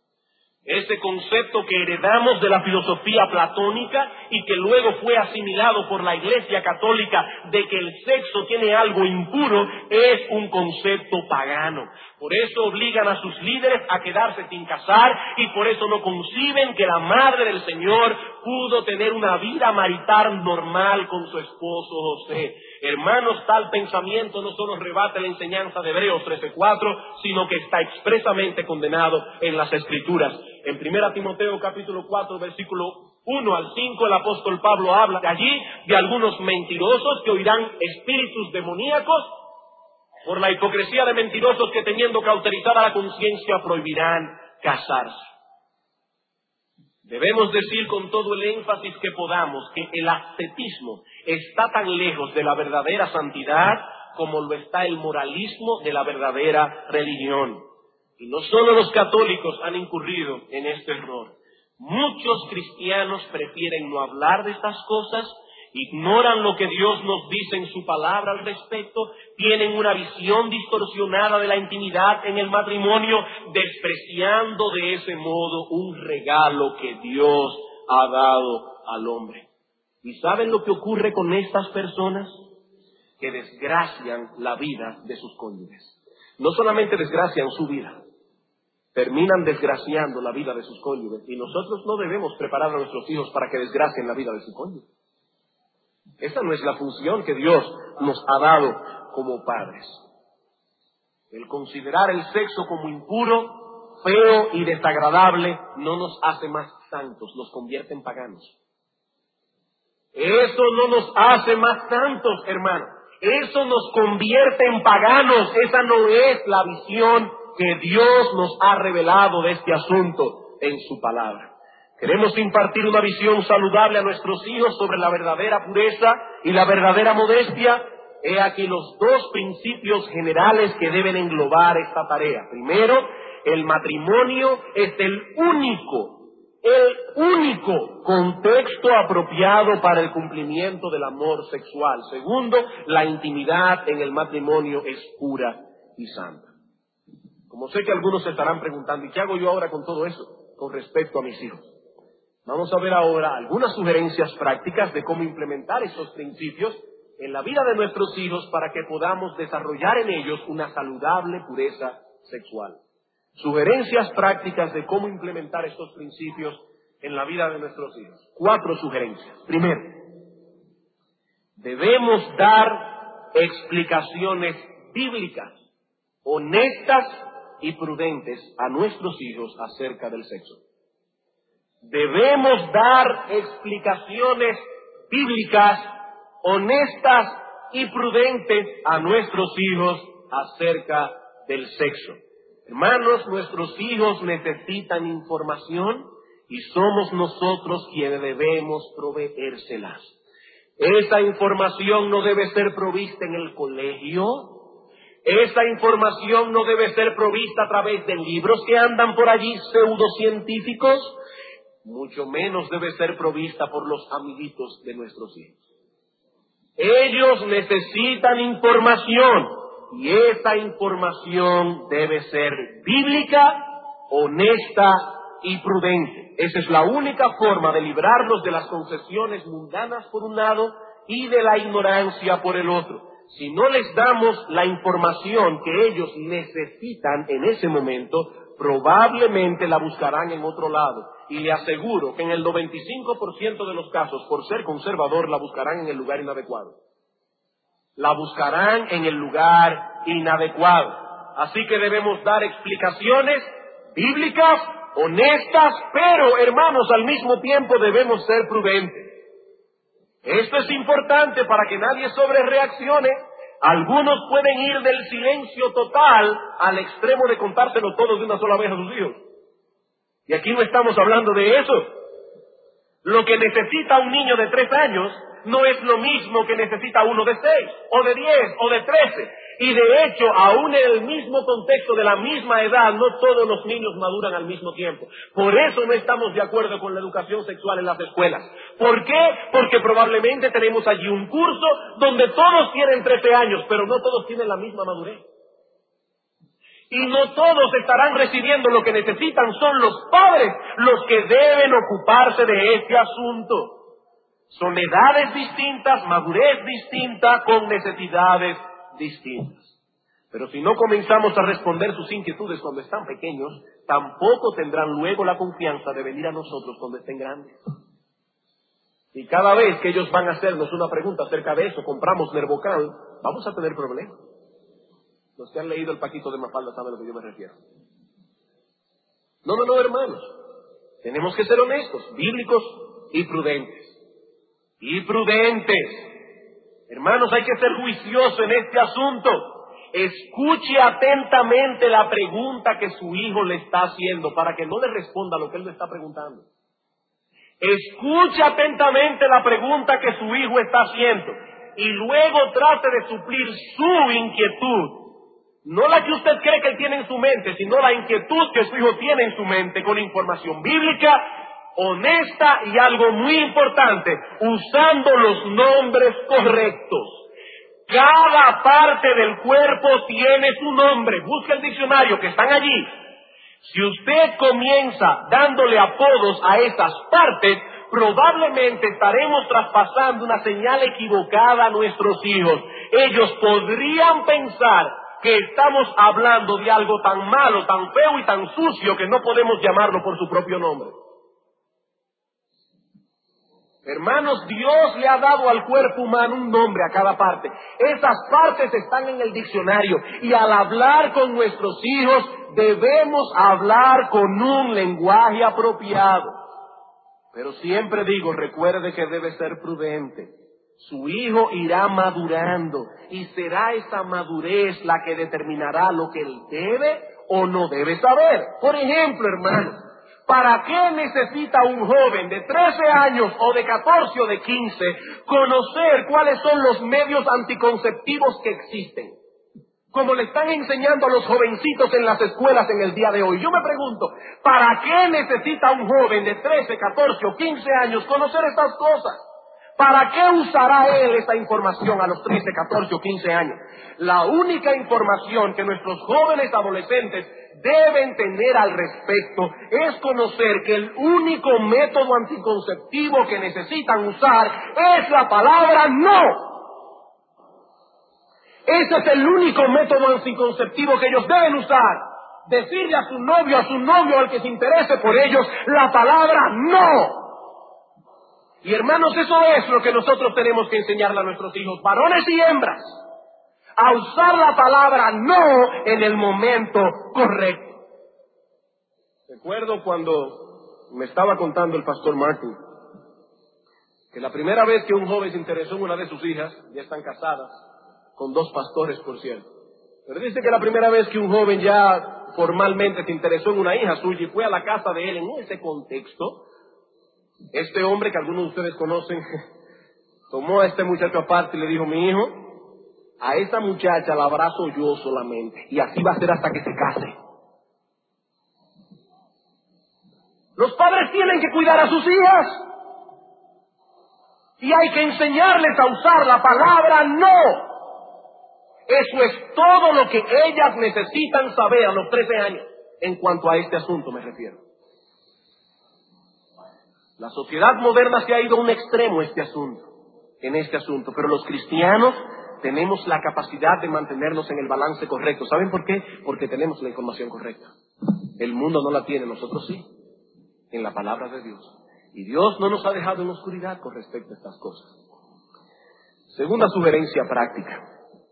Ese concepto que heredamos de la filosofía platónica y que luego fue asimilado por la Iglesia Católica de que el sexo tiene algo impuro, es un concepto pagano. Por eso obligan a sus líderes a quedarse sin casar y por eso no conciben que la Madre del Señor pudo tener una vida marital normal con su esposo José. Hermanos, tal pensamiento no solo rebate la enseñanza de Hebreos 13:4, sino que está expresamente condenado en las Escrituras. En 1 Timoteo capítulo 4, versículo 1 al 5, el apóstol Pablo habla de allí de algunos mentirosos que oirán espíritus demoníacos por la hipocresía de mentirosos que, teniendo cauterizada la conciencia, prohibirán casarse. Debemos decir con todo el énfasis que podamos que el ascetismo está tan lejos de la verdadera santidad como lo está el moralismo de la verdadera religión. Y no solo los católicos han incurrido en este error. Muchos cristianos prefieren no hablar de estas cosas, ignoran lo que Dios nos dice en su palabra al respecto, tienen una visión distorsionada de la intimidad en el matrimonio, despreciando de ese modo un regalo que Dios ha dado al hombre. ¿Y saben lo que ocurre con estas personas? Que desgracian la vida de sus cónyuges. No solamente desgracian su vida, terminan desgraciando la vida de sus cónyuges. Y nosotros no debemos preparar a nuestros hijos para que desgracien la vida de su cónyuge. Esa no es la función que Dios nos ha dado como padres. El considerar el sexo como impuro, feo y desagradable no nos hace más santos, nos convierte en paganos. Eso no nos hace más santos, hermanos. Eso nos convierte en paganos. Esa no es la visión que Dios nos ha revelado de este asunto en su palabra. Queremos impartir una visión saludable a nuestros hijos sobre la verdadera pureza y la verdadera modestia. He aquí los 2 principios generales que deben englobar esta tarea. Primero, el matrimonio es el único el único contexto apropiado para el cumplimiento del amor sexual. Segundo, la intimidad en el matrimonio es pura y santa. Como sé que algunos se estarán preguntando, ¿y qué hago yo ahora con todo eso con respecto a mis hijos? Vamos a ver ahora algunas sugerencias prácticas de cómo implementar esos principios en la vida de nuestros hijos para que podamos desarrollar en ellos una saludable pureza sexual. Sugerencias prácticas de cómo implementar estos principios en la vida de nuestros hijos. 4 sugerencias. Primero, debemos dar explicaciones bíblicas, honestas y prudentes a nuestros hijos acerca del sexo. Debemos dar explicaciones bíblicas, honestas y prudentes a nuestros hijos acerca del sexo. Hermanos, nuestros hijos necesitan información y somos nosotros quienes debemos proveérselas. Esa información no debe ser provista en el colegio. Esa información no debe ser provista a través de libros que andan por allí pseudocientíficos. Mucho menos debe ser provista por los amiguitos de nuestros hijos. Ellos necesitan información y esa información debe ser bíblica, honesta y prudente. Esa es la única forma de librarlos de las concesiones mundanas por un lado y de la ignorancia por el otro. Si no les damos la información que ellos necesitan en ese momento, probablemente la buscarán en otro lado. Y le aseguro que en el 95% de los casos, por ser conservador, la buscarán en el lugar inadecuado. La buscarán en el lugar inadecuado. Así que debemos dar explicaciones bíblicas, honestas, pero, hermanos, al mismo tiempo debemos ser prudentes. Esto es importante para que nadie sobrereaccione. Algunos pueden ir del silencio total al extremo de contárselo todo de una sola vez a sus hijos. Y aquí no estamos hablando de eso. Lo que necesita un niño de 3 años no es lo mismo que necesita uno de 6, o de 10, o de 13. Y de hecho, aún en el mismo contexto de la misma edad, no todos los niños maduran al mismo tiempo. Por eso no estamos de acuerdo con la educación sexual en las escuelas. ¿Por qué? Porque probablemente tenemos allí un curso donde todos tienen 13 años, pero no todos tienen la misma madurez. Y no todos estarán recibiendo lo que necesitan, son los padres los que deben ocuparse de este asunto. Son edades distintas, madurez distinta, con necesidades distintas. Pero si no comenzamos a responder sus inquietudes cuando están pequeños, tampoco tendrán luego la confianza de venir a nosotros cuando estén grandes. Y cada vez que ellos van a hacernos una pregunta acerca de eso, compramos Nervocal, vamos a tener problemas. Los que han leído el Paquito de Mafalda saben a lo que yo me refiero. No, hermanos. Tenemos que ser honestos, bíblicos y prudentes. Y prudentes. Hermanos, hay que ser juicioso en este asunto. Escuche atentamente la pregunta que su hijo le está haciendo para que no le responda lo que él le está preguntando. Escuche atentamente la pregunta que su hijo está haciendo y luego trate de suplir su inquietud. No la que usted cree que él tiene en su mente, sino la inquietud que su hijo tiene en su mente con información bíblica, honesta y algo muy importante, usando los nombres correctos. Cada parte del cuerpo tiene su nombre. Busque el diccionario que están allí. Si usted comienza dándole apodos a esas partes, probablemente estaremos traspasando una señal equivocada a nuestros hijos. Ellos podrían pensar que estamos hablando de algo tan malo, tan feo y tan sucio que no podemos llamarlo por su propio nombre. Hermanos, Dios le ha dado al cuerpo humano un nombre a cada parte. Esas partes están en el diccionario y al hablar con nuestros hijos debemos hablar con un lenguaje apropiado. Pero siempre digo, recuerde que debe ser prudente. Su hijo irá madurando y será esa madurez la que determinará lo que él debe o no debe saber. Por ejemplo, hermanos, ¿para qué necesita un joven de 13 años o de 14 o de 15 conocer cuáles son los medios anticonceptivos que existen? como le están enseñando a los jovencitos en las escuelas en el día de hoy. Yo me pregunto, ¿para qué necesita un joven de 13, 14 o 15 años conocer estas cosas? ¿Para qué usará él esa información a los 13, 14 o 15 años? La única información que nuestros jóvenes adolescentes deben tener al respecto es conocer que el único método anticonceptivo que necesitan usar es la palabra no. Ese es el único método anticonceptivo que ellos deben usar. Decirle a su novio, al que se interese por ellos, la palabra no. Y hermanos, eso es lo que nosotros tenemos que enseñarle a nuestros hijos, varones y hembras, a usar la palabra no en el momento correcto. Recuerdo cuando me estaba contando el pastor Martin, que la primera vez que un joven se interesó en una de sus hijas, ya están casadas, con 2 pastores, por cierto. Pero dice que la primera vez que un joven ya formalmente se interesó en una hija suya y fue a la casa de él en ese contexto, este hombre que algunos de ustedes conocen, tomó a este muchacho aparte y le dijo: mi hijo, a esa muchacha la abrazo yo solamente, y así va a ser hasta que se case. Los padres tienen que cuidar a sus hijas, y hay que enseñarles a usar la palabra no. Eso es todo lo que ellas necesitan saber a los 13 años, en cuanto a este asunto me refiero. La sociedad moderna se ha ido a un extremo en este asunto, pero los cristianos tenemos la capacidad de mantenernos en el balance correcto. ¿Saben por qué? Porque tenemos la información correcta. El mundo no la tiene, nosotros sí, en la palabra de Dios. Y Dios no nos ha dejado en oscuridad con respecto a estas cosas. Segunda sugerencia práctica.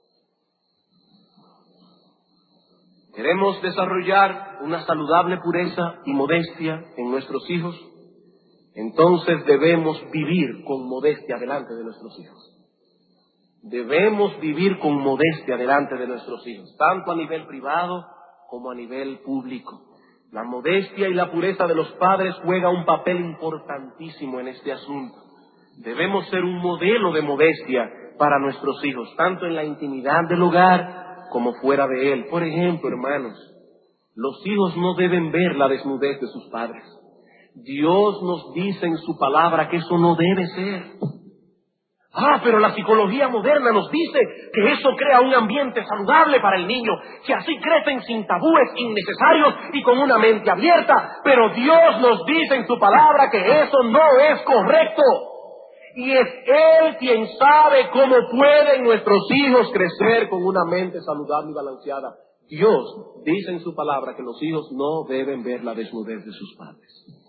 ¿Queremos desarrollar una saludable pureza y modestia en nuestros hijos? Entonces debemos vivir con modestia delante de nuestros hijos. Debemos vivir con modestia delante de nuestros hijos, tanto a nivel privado como a nivel público. La modestia y la pureza de los padres juega un papel importantísimo en este asunto. Debemos ser un modelo de modestia para nuestros hijos, tanto en la intimidad del hogar como fuera de él. Por ejemplo, hermanos, los hijos no deben ver la desnudez de sus padres. Dios nos dice en su palabra que eso no debe ser. Pero la psicología moderna nos dice que eso crea un ambiente saludable para el niño, que así crecen sin tabúes innecesarios y con una mente abierta. Pero Dios nos dice en su palabra que eso no es correcto. Y es Él quien sabe cómo pueden nuestros hijos crecer con una mente saludable y balanceada. Dios dice en su palabra que los hijos no deben ver la desnudez de sus padres.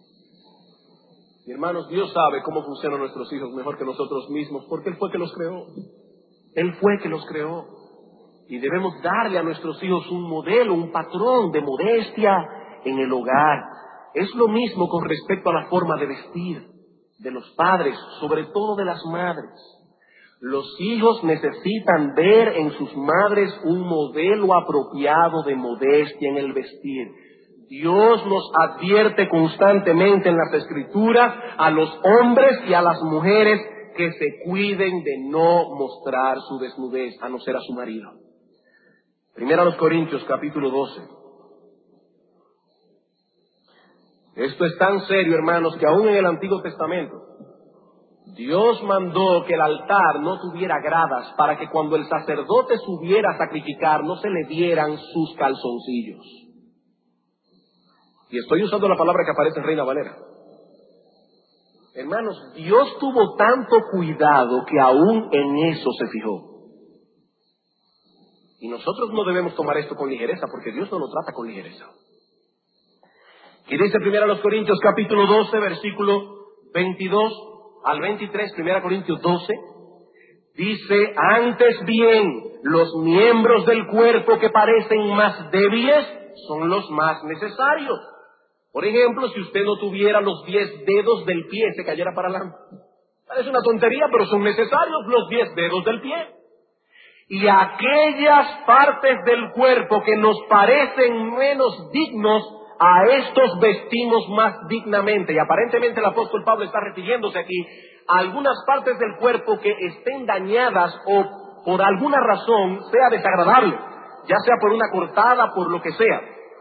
Y hermanos, Dios sabe cómo funcionan nuestros hijos mejor que nosotros mismos, porque Él fue que los creó. Él fue que los creó. Y debemos darle a nuestros hijos un modelo, un patrón de modestia en el hogar. Es lo mismo con respecto a la forma de vestir de los padres, sobre todo de las madres. Los hijos necesitan ver en sus madres un modelo apropiado de modestia en el vestir. Dios nos advierte constantemente en las Escrituras a los hombres y a las mujeres que se cuiden de no mostrar su desnudez, a no ser a su marido. Primera a los Corintios, capítulo 12. Esto es tan serio, hermanos, que aún en el Antiguo Testamento Dios mandó que el altar no tuviera gradas para que cuando el sacerdote subiera a sacrificar no se le vieran sus calzoncillos. Y estoy usando la palabra que aparece en Reina Valera. Hermanos, Dios tuvo tanto cuidado que aún en eso se fijó. Y nosotros no debemos tomar esto con ligereza, porque Dios no lo trata con ligereza. Y dice 1 Corintios capítulo 12, versículo 22 al 23, 1 Corintios 12, dice: antes bien, los miembros del cuerpo que parecen más débiles son los más necesarios. Por ejemplo, si usted no tuviera los 10 dedos del pie, se cayera para adelante. Parece una tontería, pero son necesarios los 10 dedos del pie. Y aquellas partes del cuerpo que nos parecen menos dignos, a estos vestimos más dignamente. Y aparentemente el apóstol Pablo está refiriéndose aquí a algunas partes del cuerpo que estén dañadas o por alguna razón sea desagradable. ya sea por una cortada, por lo que sea.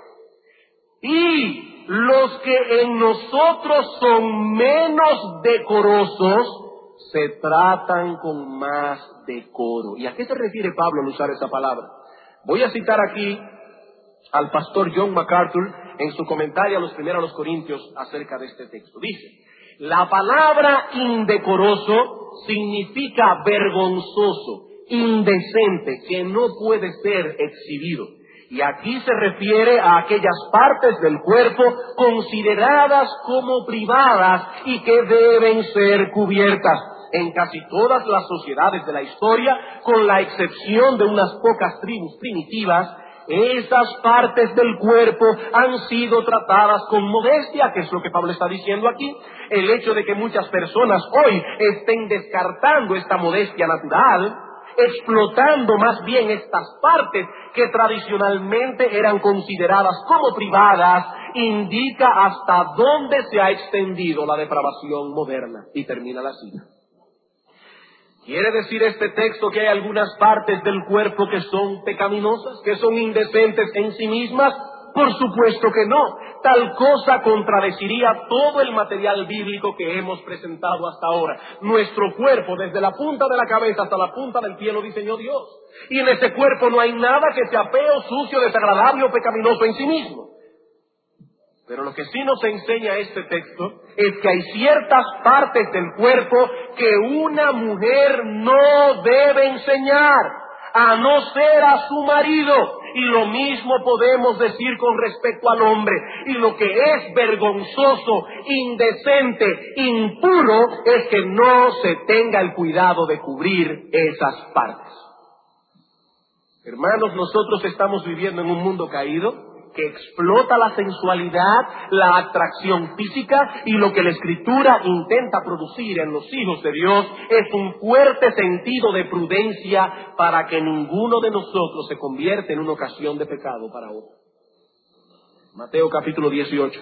Y los que en nosotros son menos decorosos, se tratan con más decoro. ¿Y a qué se refiere Pablo al usar esa palabra? Voy a citar aquí al pastor John MacArthur en su comentario a los 1 Corintios acerca de este texto. Dice: la palabra indecoroso significa vergonzoso, indecente, que no puede ser exhibido. Y aquí se refiere a aquellas partes del cuerpo consideradas como privadas y que deben ser cubiertas. En casi todas las sociedades de la historia, con la excepción de unas pocas tribus primitivas, esas partes del cuerpo han sido tratadas con modestia, que es lo que Pablo está diciendo aquí. El hecho de que muchas personas hoy estén descartando esta modestia natural, explotando más bien estas partes que tradicionalmente eran consideradas como privadas, indica hasta dónde se ha extendido la depravación moderna. Y termina la cita. ¿Quiere decir este texto que hay algunas partes del cuerpo que son pecaminosas, que son indecentes en sí mismas? Por supuesto que no. Tal cosa contradeciría todo el material bíblico que hemos presentado hasta ahora. Nuestro cuerpo, desde la punta de la cabeza hasta la punta del pie, lo diseñó Dios. Y en ese cuerpo no hay nada que sea feo, sucio, desagradable o pecaminoso en sí mismo. Pero lo que sí nos enseña este texto es que hay ciertas partes del cuerpo que una mujer no debe enseñar, a no ser a su marido. Y lo mismo podemos decir con respecto al hombre. Y lo que es vergonzoso, indecente, impuro, es que no se tenga el cuidado de cubrir esas partes. Hermanos, nosotros estamos viviendo en un mundo caído que explota la sensualidad, la atracción física, y lo que la Escritura intenta producir en los hijos de Dios es un fuerte sentido de prudencia para que ninguno de nosotros se convierta en una ocasión de pecado para otro. Mateo capítulo 18.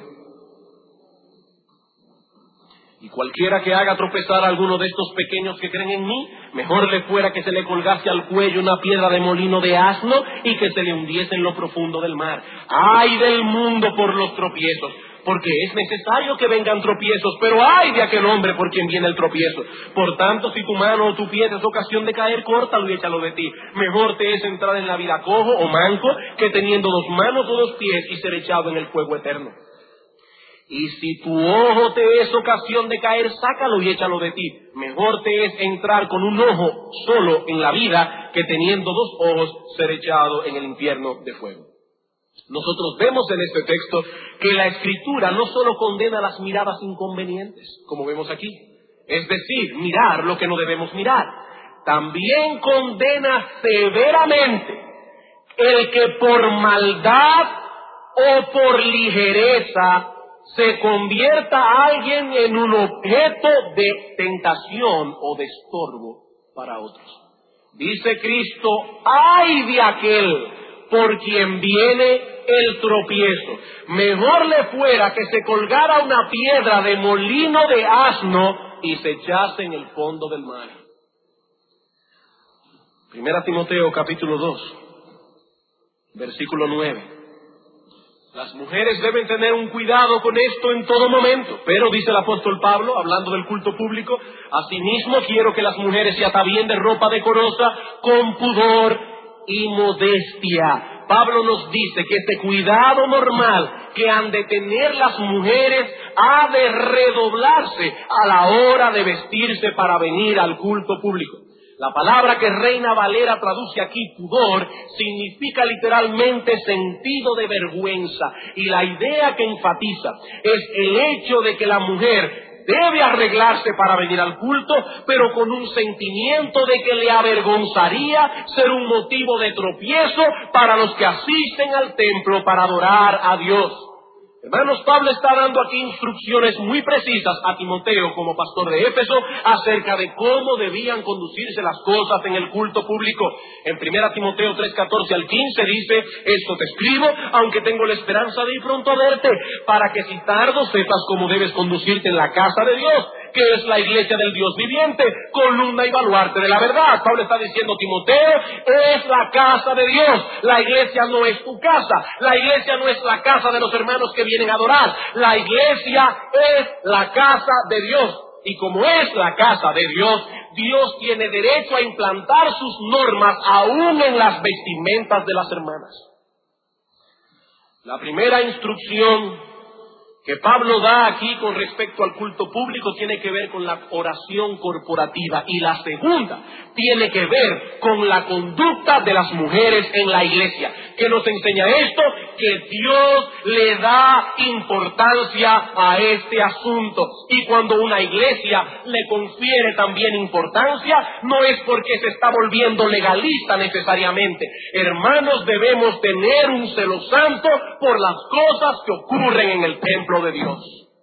Y cualquiera que haga tropezar a alguno de estos pequeños que creen en mí, mejor le fuera que se le colgase al cuello una piedra de molino de asno y que se le hundiese en lo profundo del mar. ¡Ay del mundo por los tropiezos! Porque es necesario que vengan tropiezos, pero ¡ay de aquel hombre por quien viene el tropiezo! Por tanto, si tu mano o tu pie es ocasión de caer, córtalo y échalo de ti. Mejor te es entrar en la vida cojo o manco que teniendo 2 manos o 2 pies y ser echado en el fuego eterno. Y si tu ojo te es ocasión de caer, sácalo y échalo de ti. Mejor te es entrar con un ojo solo en la vida que teniendo 2 ojos ser echado en el infierno de fuego. Nosotros vemos en este texto que la Escritura no solo condena las miradas inconvenientes, como vemos aquí, es decir, mirar lo que no debemos mirar, también condena severamente el que por maldad o por ligereza se convierta a alguien en un objeto de tentación o de estorbo para otros. Dice Cristo: ¡ay de aquel por quien viene el tropiezo! Mejor le fuera que se colgara una piedra de molino de asno y se echase en el fondo del mar. 1 Timoteo capítulo 2, versículo 9. Las mujeres deben tener un cuidado con esto en todo momento. Pero, dice el apóstol Pablo, hablando del culto público: asimismo quiero que las mujeres se atavíen de ropa decorosa, con pudor y modestia. Pablo nos dice que este cuidado normal que han de tener las mujeres ha de redoblarse a la hora de vestirse para venir al culto público. La palabra que Reina Valera traduce aquí, pudor, significa literalmente sentido de vergüenza. Y la idea que enfatiza es el hecho de que la mujer debe arreglarse para venir al culto, pero con un sentimiento de que le avergonzaría ser un motivo de tropiezo para los que asisten al templo para adorar a Dios. Hermanos, Pablo está dando aquí instrucciones muy precisas a Timoteo como pastor de Éfeso acerca de cómo debían conducirse las cosas en el culto público. En 1 Timoteo 3:14 al 15 dice: esto te escribo, aunque tengo la esperanza de ir pronto a verte, para que si tardo sepas cómo debes conducirte en la casa de Dios, que es la iglesia del Dios viviente, columna y baluarte de la verdad. Pablo está diciendo, Timoteo, es la casa de Dios. La iglesia no es tu casa. La iglesia no es la casa de los hermanos que vienen a adorar. La iglesia es la casa de Dios. Y como es la casa de Dios, Dios tiene derecho a implantar sus normas aún en las vestimentas de las hermanas. La primera instrucción que Pablo da aquí con respecto al culto público tiene que ver con la oración corporativa, y la segunda tiene que ver con la conducta de las mujeres en la iglesia. ¿Qué nos enseña esto? Que Dios le da importancia a este asunto, y cuando una iglesia le confiere también importancia, no es porque se está volviendo legalista necesariamente. Hermanos, debemos tener un celo santo por las cosas que ocurren en el templo de Dios.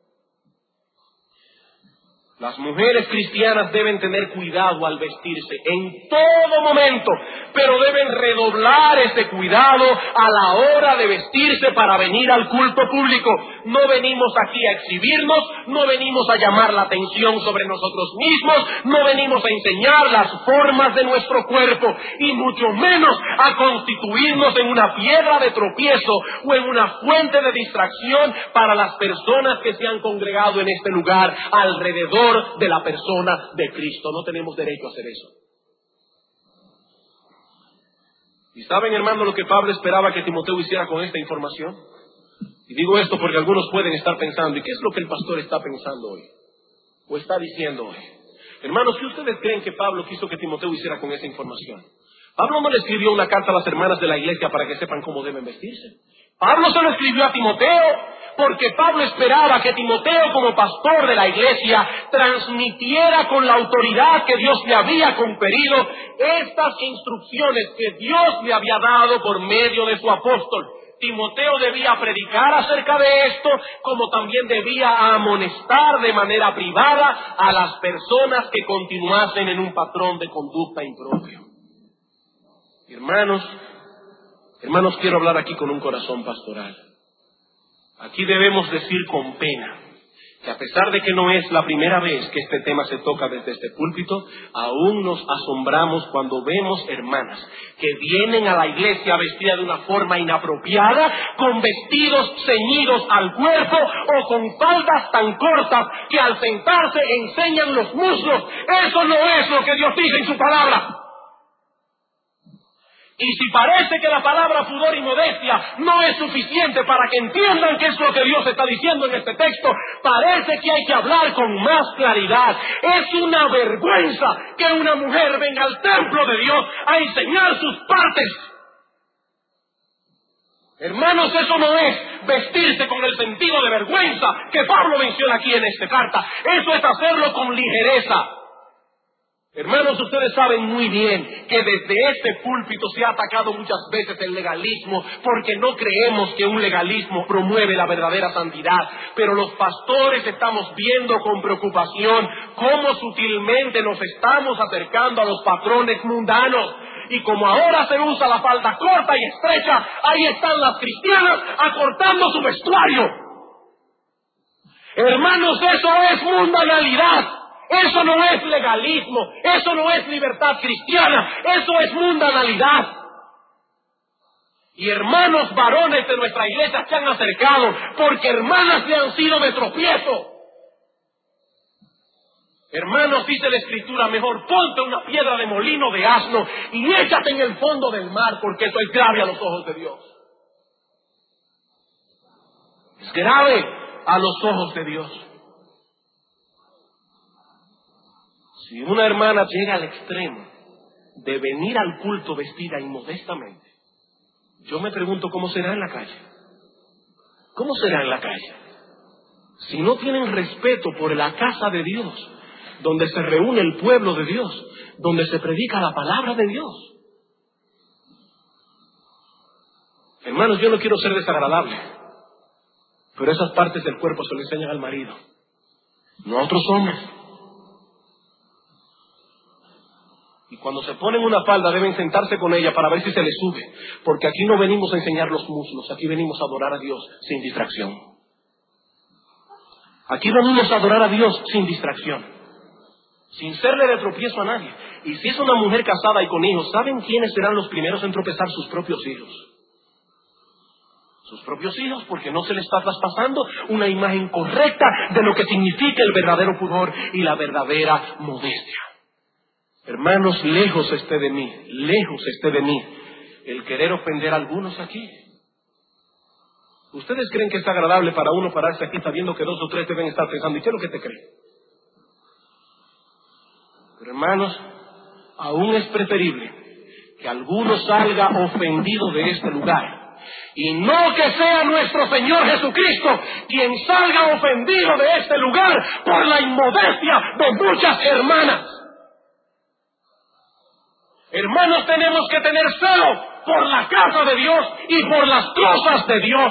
Las mujeres cristianas deben tener cuidado al vestirse en todo momento, pero deben redoblar ese cuidado a la hora de vestirse para venir al culto público. No venimos aquí a exhibirnos, no venimos a llamar la atención sobre nosotros mismos, no venimos a enseñar las formas de nuestro cuerpo, y mucho menos a constituirnos en una piedra de tropiezo o en una fuente de distracción para las personas que se han congregado en este lugar alrededor de la persona de Cristo. No tenemos derecho a hacer eso. ¿Y saben, hermano, lo que Pablo esperaba que Timoteo hiciera con esta información? Y digo esto porque algunos pueden estar pensando, ¿y qué es lo que el pastor está pensando hoy? ¿O está diciendo hoy? Hermanos, ¿qué ustedes creen que Pablo quiso que Timoteo hiciera con esa información? Pablo no le escribió una carta a las hermanas de la iglesia para que sepan cómo deben vestirse. Pablo se lo escribió a Timoteo porque Pablo esperaba que Timoteo, como pastor de la iglesia, transmitiera con la autoridad que Dios le había conferido estas instrucciones que Dios le había dado por medio de su apóstol. Timoteo debía predicar acerca de esto, como también debía amonestar de manera privada a las personas que continuasen en un patrón de conducta impropio. Hermanos, quiero hablar aquí con un corazón pastoral. Aquí debemos decir con pena que a pesar de que no es la primera vez que este tema se toca desde este púlpito, aún nos asombramos cuando vemos hermanas que vienen a la iglesia vestidas de una forma inapropiada, con vestidos ceñidos al cuerpo o con faldas tan cortas que al sentarse enseñan los muslos. Eso no es lo que Dios dice en su palabra. Y si parece que la palabra pudor y modestia no es suficiente para que entiendan qué es lo que Dios está diciendo en este texto, parece que hay que hablar con más claridad. Es una vergüenza que una mujer venga al templo de Dios a enseñar sus partes. Hermanos, eso no es vestirse con el sentido de vergüenza que Pablo menciona aquí en esta carta. Eso es hacerlo con ligereza. Hermanos, ustedes saben muy bien que desde este púlpito se ha atacado muchas veces el legalismo, porque no creemos que un legalismo promueve la verdadera santidad. Pero los pastores estamos viendo con preocupación cómo sutilmente nos estamos acercando a los patrones mundanos. Y como ahora se usa la falda corta y estrecha, ahí están las cristianas acortando su vestuario. Hermanos, eso es mundanalidad. Eso no es legalismo, eso no es libertad cristiana, eso es mundanalidad. Y hermanos varones de nuestra iglesia se han acercado porque hermanas le han sido de tropiezo. Hermanos, dice la Escritura, mejor ponte una piedra de molino de asno y échate en el fondo del mar, porque eso es grave a los ojos de Dios. Es grave a los ojos de Dios. Si una hermana llega al extremo de venir al culto vestida inmodestamente, yo me pregunto cómo será en la calle. ¿Cómo será en la calle? Si no tienen respeto por la casa de Dios, donde se reúne el pueblo de Dios, donde se predica la palabra de Dios. Hermanos, yo no quiero ser desagradable, pero esas partes del cuerpo se le enseñan al marido, no a otros hombres. Y cuando se ponen una falda deben sentarse con ella para ver si se les sube, porque aquí no venimos a enseñar los muslos, aquí venimos a adorar a Dios sin distracción. Aquí venimos a adorar a Dios sin distracción, sin serle de tropiezo a nadie. Y si es una mujer casada y con hijos, ¿saben quiénes serán los primeros en tropezar? Sus propios hijos. Sus propios hijos, porque no se les está traspasando una imagen correcta de lo que significa el verdadero pudor y la verdadera modestia. Hermanos, lejos esté de mí el querer ofender a algunos aquí. ¿Ustedes creen que es agradable para uno pararse aquí sabiendo que 2 o 3 deben estar pensando, ¿y qué es lo que te cree? Pero hermanos, aún es preferible que alguno salga ofendido de este lugar, y no que sea nuestro Señor Jesucristo quien salga ofendido de este lugar por la inmodestia de muchas hermanas. Hermanos, tenemos que tener celo por la casa de Dios y por las cosas de Dios.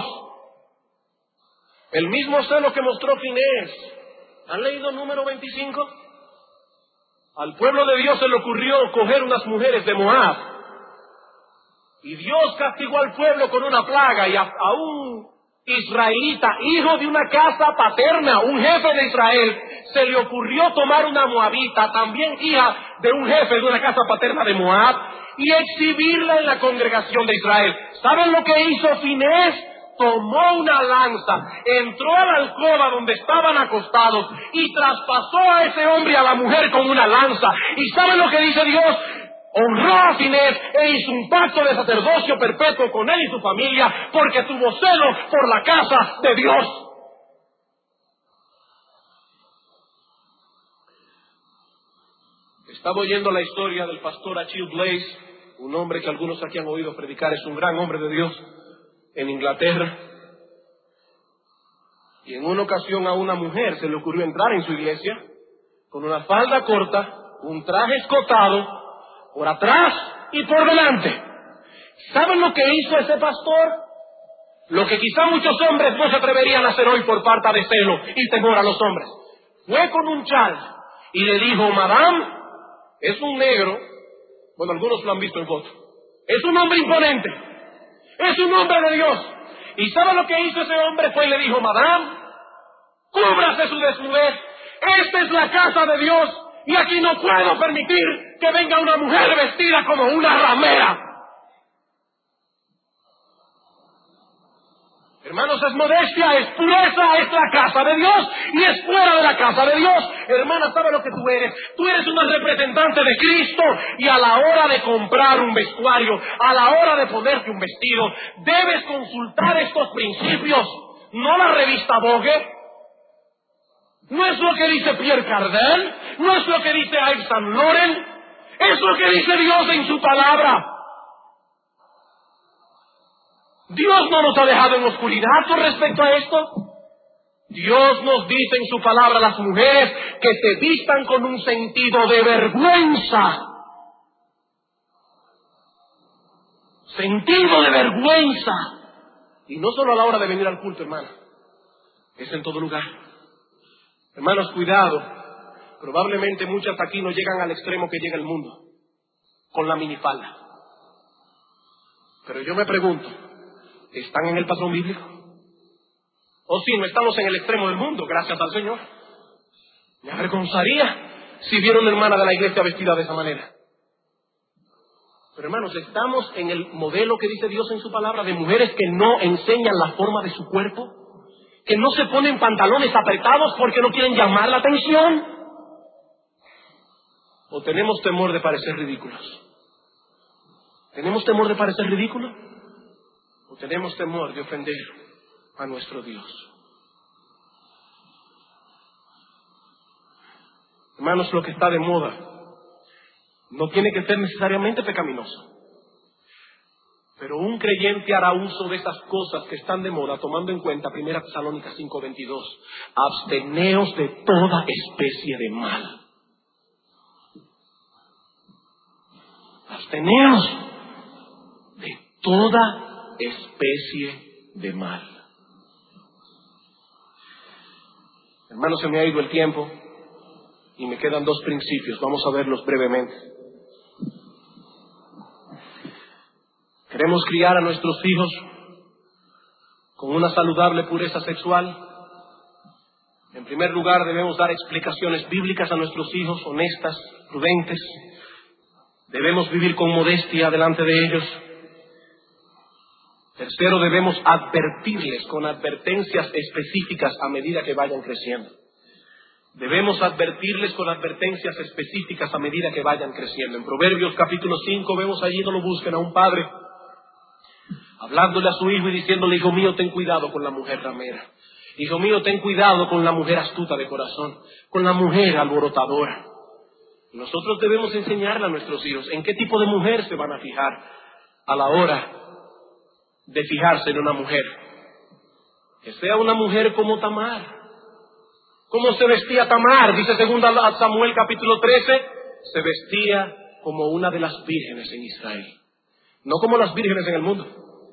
El mismo celo que mostró Finés. ¿Han leído Número 25? Al pueblo de Dios se le ocurrió coger unas mujeres de Moab. Y Dios castigó al pueblo con una plaga, y a un israelita, hijo de una casa paterna, un jefe de Israel, se le ocurrió tomar una moabita, también hija de un jefe de una casa paterna de Moab, y exhibirla en la congregación de Israel. ¿Saben lo que hizo Finés? Tomó una lanza, entró a la alcoba donde estaban acostados y traspasó a ese hombre y a la mujer con una lanza. ¿Y saben lo que dice Dios? Honró a Finés e hizo un pacto de sacerdocio perpetuo con él y su familia, porque tuvo celo por la casa de Dios. Estaba oyendo la historia del pastor Achille Blaze, un hombre que algunos aquí han oído predicar, es un gran hombre de Dios, en Inglaterra. Y en una ocasión a una mujer se le ocurrió entrar en su iglesia con una falda corta, un traje escotado, por atrás y por delante. ¿Saben lo que hizo ese pastor? Lo que quizá muchos hombres no se atreverían a hacer hoy por falta de celo y temor a los hombres. Fue con un chal y le dijo: Madame, es un negro, bueno, algunos lo han visto en foto, es un hombre imponente, es un hombre de Dios. ¿Y saben lo que hizo ese hombre? Fue y le dijo: Madame, cúbrase su desnudez, esta es la casa de Dios, y aquí no puedo permitir que venga una mujer vestida como una ramera. Hermanos, es modestia, es pureza, es la casa de Dios y es fuera de la casa de Dios. Hermana, ¿sabe lo que tú eres? Tú eres una representante de Cristo, y a la hora de comprar un vestuario, a la hora de ponerte un vestido, debes consultar estos principios, no la revista Vogue. No es lo que dice Pierre Cardin, no es lo que dice Yves Saint Laurent, es lo que dice Dios en su palabra. Dios no nos ha dejado en oscuridad con respecto a esto. Dios nos dice en su palabra a las mujeres que se vistan con un sentido de vergüenza. Sentido de vergüenza. Y no solo a la hora de venir al culto, hermano, es en todo lugar. Hermanos, cuidado. Probablemente muchas aquí no llegan al extremo que llega el mundo, con la minifalda. Pero yo me pregunto, ¿están en el patrón bíblico? O si no estamos en el extremo del mundo, gracias al Señor. Me avergonzaría si viera una hermana de la iglesia vestida de esa manera. Pero hermanos, estamos en el modelo que dice Dios en su palabra, de mujeres que no enseñan la forma de su cuerpo, que no se ponen pantalones apretados porque no quieren llamar la atención. ¿O tenemos temor de parecer ridículos? ¿Tenemos temor de parecer ridículos? ¿O tenemos temor de ofender a nuestro Dios? Hermanos, lo que está de moda no tiene que ser necesariamente pecaminoso. Pero un creyente hará uso de esas cosas que están de moda, tomando en cuenta 1 Tesalónicas 5:22. Absteneos de toda especie de mal. Absteneos de toda especie de mal. Hermanos, se me ha ido el tiempo y me quedan 2 principios. Vamos a verlos brevemente. ¿Queremos criar a nuestros hijos con una saludable pureza sexual? En primer lugar, debemos dar explicaciones bíblicas a nuestros hijos, honestas, prudentes. Debemos vivir con modestia delante de ellos. Tercero, debemos advertirles con advertencias específicas a medida que vayan creciendo. Debemos advertirles con advertencias específicas a medida que vayan creciendo. En Proverbios capítulo 5 vemos allí, no lo busquen, a un padre hablándole a su hijo y diciéndole: hijo mío, ten cuidado con la mujer ramera. Hijo mío, ten cuidado con la mujer astuta de corazón, con la mujer alborotadora. Nosotros debemos enseñarle a nuestros hijos en qué tipo de mujer se van a fijar a la hora de fijarse en una mujer. Que sea una mujer como Tamar. ¿Cómo se vestía Tamar? Dice 2 Samuel capítulo 13, se vestía como una de las vírgenes en Israel. No como las vírgenes en el mundo,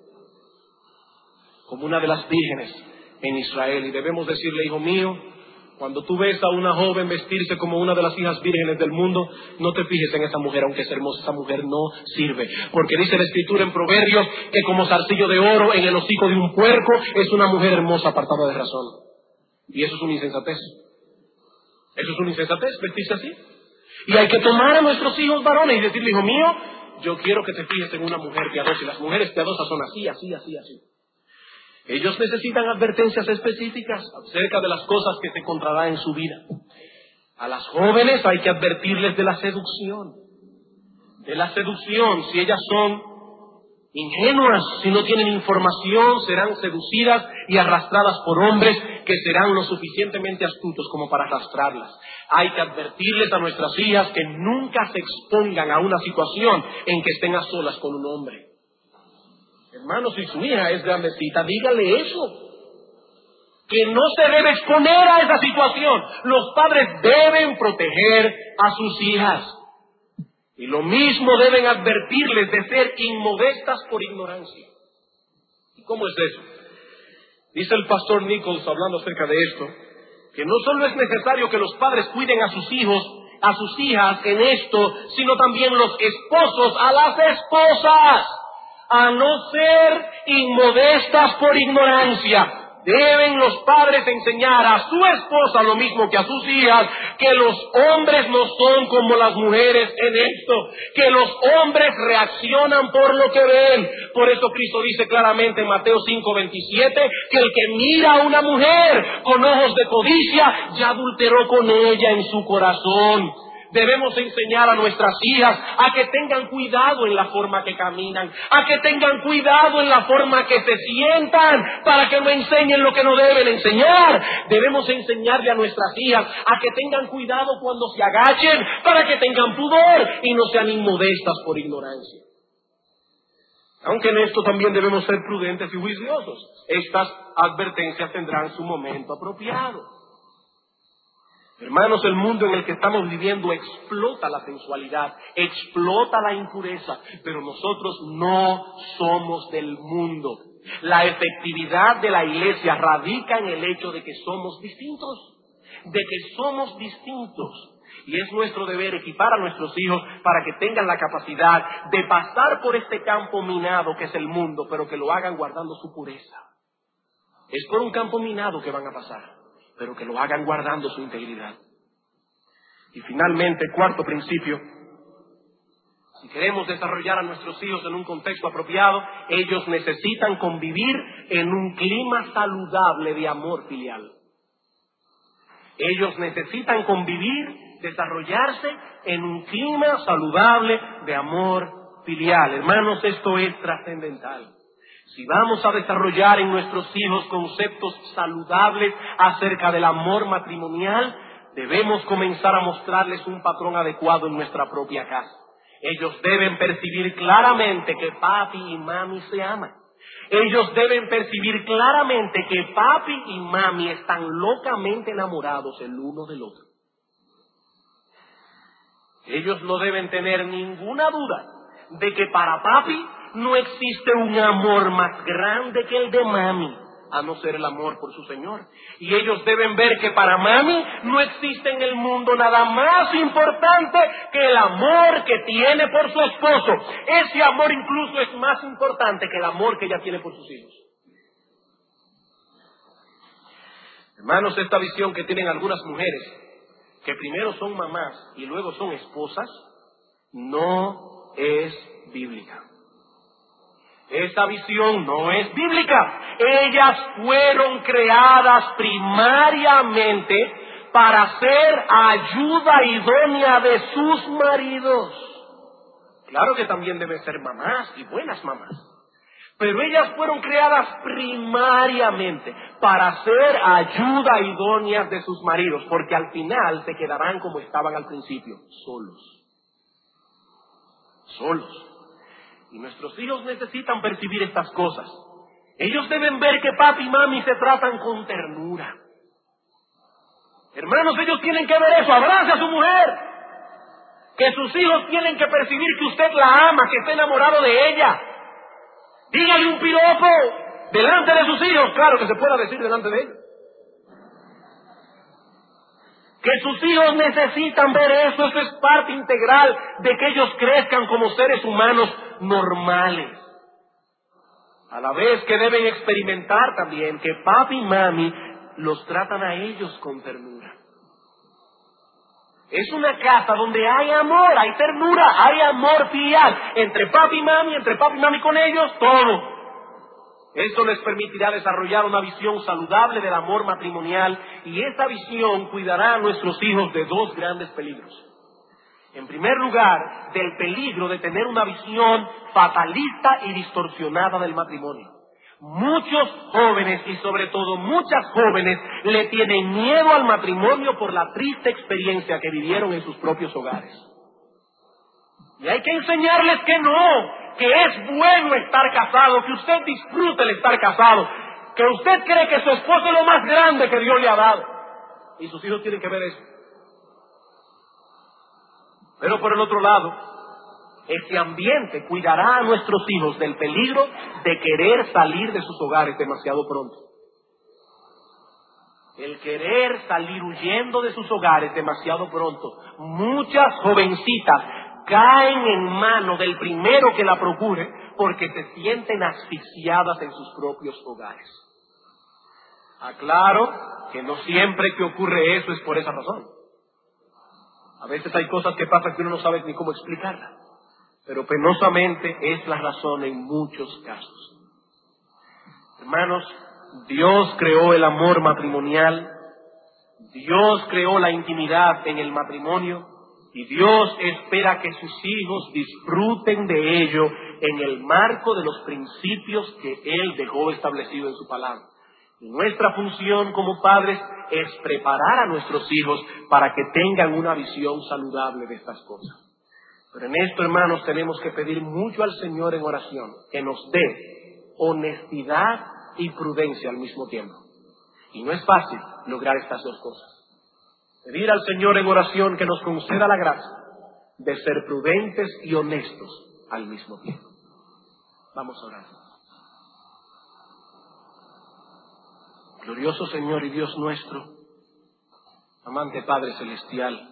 como una de las vírgenes en Israel. Y debemos decirle: hijo mío, cuando tú ves a una joven vestirse como una de las hijas vírgenes del mundo, no te fijes en esa mujer, aunque es hermosa. Esa mujer no sirve, porque dice la Escritura en Proverbios que como zarcillo de oro en el hocico de un puerco es una mujer hermosa apartada de razón. Y eso es una insensatez. Eso es una insensatez, vestirse así. Y hay que tomar a nuestros hijos varones y decirle: hijo mío, yo quiero que te fijes en una mujer piadosa. Y las mujeres piadosas son así, así, así, así. Ellos necesitan advertencias específicas acerca de las cosas que se encontrarán en su vida. A las jóvenes hay que advertirles de la seducción. De la seducción. Si ellas son ingenuas, si no tienen información, serán seducidas y arrastradas por hombres que serán lo suficientemente astutos como para arrastrarlas. Hay que advertirles a nuestras hijas que nunca se expongan a una situación en que estén a solas con un hombre. Hermano, si su hija es grandecita, dígale eso. Que no se debe exponer a esa situación. Los padres deben proteger a sus hijas. Y lo mismo deben advertirles de ser inmodestas por ignorancia. ¿Y cómo es eso? Dice el pastor Nichols, hablando acerca de esto, que no solo es necesario que los padres cuiden a sus hijos, a sus hijas en esto, sino también los esposos a las esposas. A no ser inmodestas por ignorancia. Deben los padres enseñar a su esposa lo mismo que a sus hijas, que los hombres no son como las mujeres en esto, que los hombres reaccionan por lo que ven. Por eso Cristo dice claramente en Mateo 5:27, que el que mira a una mujer con ojos de codicia, ya adulteró con ella en su corazón. Debemos enseñar a nuestras hijas a que tengan cuidado en la forma que caminan, a que tengan cuidado en la forma que se sientan, para que no enseñen lo que no deben enseñar. Debemos enseñarle a nuestras hijas a que tengan cuidado cuando se agachen, para que tengan pudor y no sean inmodestas por ignorancia. Aunque en esto también debemos ser prudentes y juiciosos. Estas advertencias tendrán su momento apropiado. Hermanos, el mundo en el que estamos viviendo explota la sensualidad, explota la impureza, pero nosotros no somos del mundo. La efectividad de la iglesia radica en el hecho de que somos distintos, Y es nuestro deber equipar a nuestros hijos para que tengan la capacidad de pasar por este campo minado que es el mundo, pero que lo hagan guardando su pureza. Es por un campo minado que van a pasar, pero que lo hagan guardando su integridad. Y finalmente, cuarto principio: si queremos desarrollar a nuestros hijos en un contexto apropiado, ellos necesitan convivir en un clima saludable de amor filial. Ellos necesitan convivir, desarrollarse en un clima saludable de amor filial. Hermanos, esto es trascendental. Si vamos a desarrollar en nuestros hijos conceptos saludables acerca del amor matrimonial, debemos comenzar a mostrarles un patrón adecuado en nuestra propia casa. Ellos deben percibir claramente que papi y mami se aman. Ellos deben percibir claramente que papi y mami están locamente enamorados el uno del otro. Ellos no deben tener ninguna duda de que para papi no existe un amor más grande que el de mami, a no ser el amor por su Señor. Y ellos deben ver que para mami no existe en el mundo nada más importante que el amor que tiene por su esposo. Ese amor incluso es más importante que el amor que ella tiene por sus hijos. Hermanos, esta visión que tienen algunas mujeres, que primero son mamás y luego son esposas, no es bíblica. Esta visión no es bíblica. Ellas fueron creadas primariamente para ser ayuda idónea de sus maridos. Claro que también deben ser mamás y buenas mamás, pero ellas fueron creadas primariamente para ser ayuda idóneas de sus maridos, porque al final se quedarán como estaban al principio, solos. Solos. Y nuestros hijos necesitan percibir estas cosas. Ellos deben ver que papi y mami se tratan con ternura. Hermanos, ellos tienen que ver eso. Abrace a su mujer. Que sus hijos tienen que percibir que usted la ama, que está enamorado de ella. Dígale un piropo delante de sus hijos. Claro que se pueda decir delante de ellos. Que sus hijos necesitan ver eso. Eso es parte integral de que ellos crezcan como seres humanos normales. A la vez que deben experimentar también que papi y mami los tratan a ellos con ternura. Es una casa donde hay amor, hay ternura, hay amor filial entre papi y mami con ellos, todo. Esto les permitirá desarrollar una visión saludable del amor matrimonial, y esa visión cuidará a nuestros hijos de dos grandes peligros. En primer lugar, del peligro de tener una visión fatalista y distorsionada del matrimonio. Muchos jóvenes, y sobre todo muchas jóvenes, le tienen miedo al matrimonio por la triste experiencia que vivieron en sus propios hogares. Y hay que enseñarles que no, que es bueno estar casado, que usted disfrute el estar casado, que usted cree que su esposo es lo más grande que Dios le ha dado. Y sus hijos tienen que ver eso. Pero por el otro lado, este ambiente cuidará a nuestros hijos del peligro de querer salir de sus hogares demasiado pronto. El querer salir huyendo de sus hogares demasiado pronto. Muchas jovencitas caen en manos del primero que la procure porque se sienten asfixiadas en sus propios hogares. Aclaro que no siempre que ocurre eso es por esa razón. A veces hay cosas que pasan que uno no sabe ni cómo explicarlas, pero penosamente es la razón en muchos casos. Hermanos, Dios creó el amor matrimonial, Dios creó la intimidad en el matrimonio, y Dios espera que sus hijos disfruten de ello en el marco de los principios que Él dejó establecido en su palabra. Y nuestra función como padres es preparar a nuestros hijos para que tengan una visión saludable de estas cosas. Pero en esto, hermanos, tenemos que pedir mucho al Señor en oración, que nos dé honestidad y prudencia al mismo tiempo. Y no es fácil lograr estas dos cosas. Pedir al Señor en oración que nos conceda la gracia de ser prudentes y honestos al mismo tiempo. Vamos a orar. Glorioso Señor y Dios nuestro, amante Padre Celestial,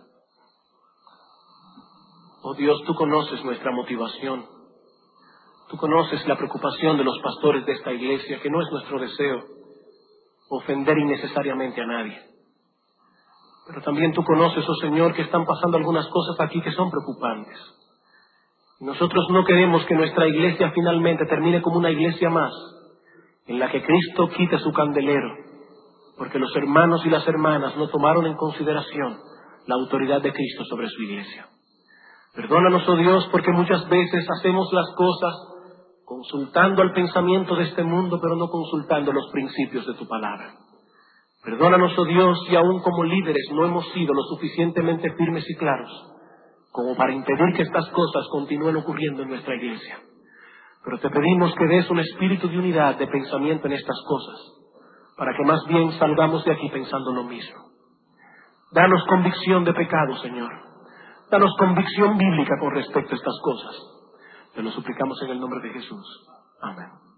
oh Dios, tú conoces nuestra motivación, tú conoces la preocupación de los pastores de esta iglesia, que no es nuestro deseo ofender innecesariamente a nadie. Pero también tú conoces, oh Señor, que están pasando algunas cosas aquí que son preocupantes. Y nosotros no queremos que nuestra iglesia finalmente termine como una iglesia más, en la que Cristo quite su candelero, porque los hermanos y las hermanas no tomaron en consideración la autoridad de Cristo sobre su iglesia. Perdónanos, oh Dios, porque muchas veces hacemos las cosas consultando al pensamiento de este mundo, pero no consultando los principios de tu palabra. Perdónanos, oh Dios, si aún como líderes no hemos sido lo suficientemente firmes y claros como para impedir que estas cosas continúen ocurriendo en nuestra iglesia. Pero te pedimos que des un espíritu de unidad de pensamiento en estas cosas, para que más bien salgamos de aquí pensando lo mismo. Danos convicción de pecado, Señor. Danos convicción bíblica con respecto a estas cosas. Te lo suplicamos en el nombre de Jesús. Amén.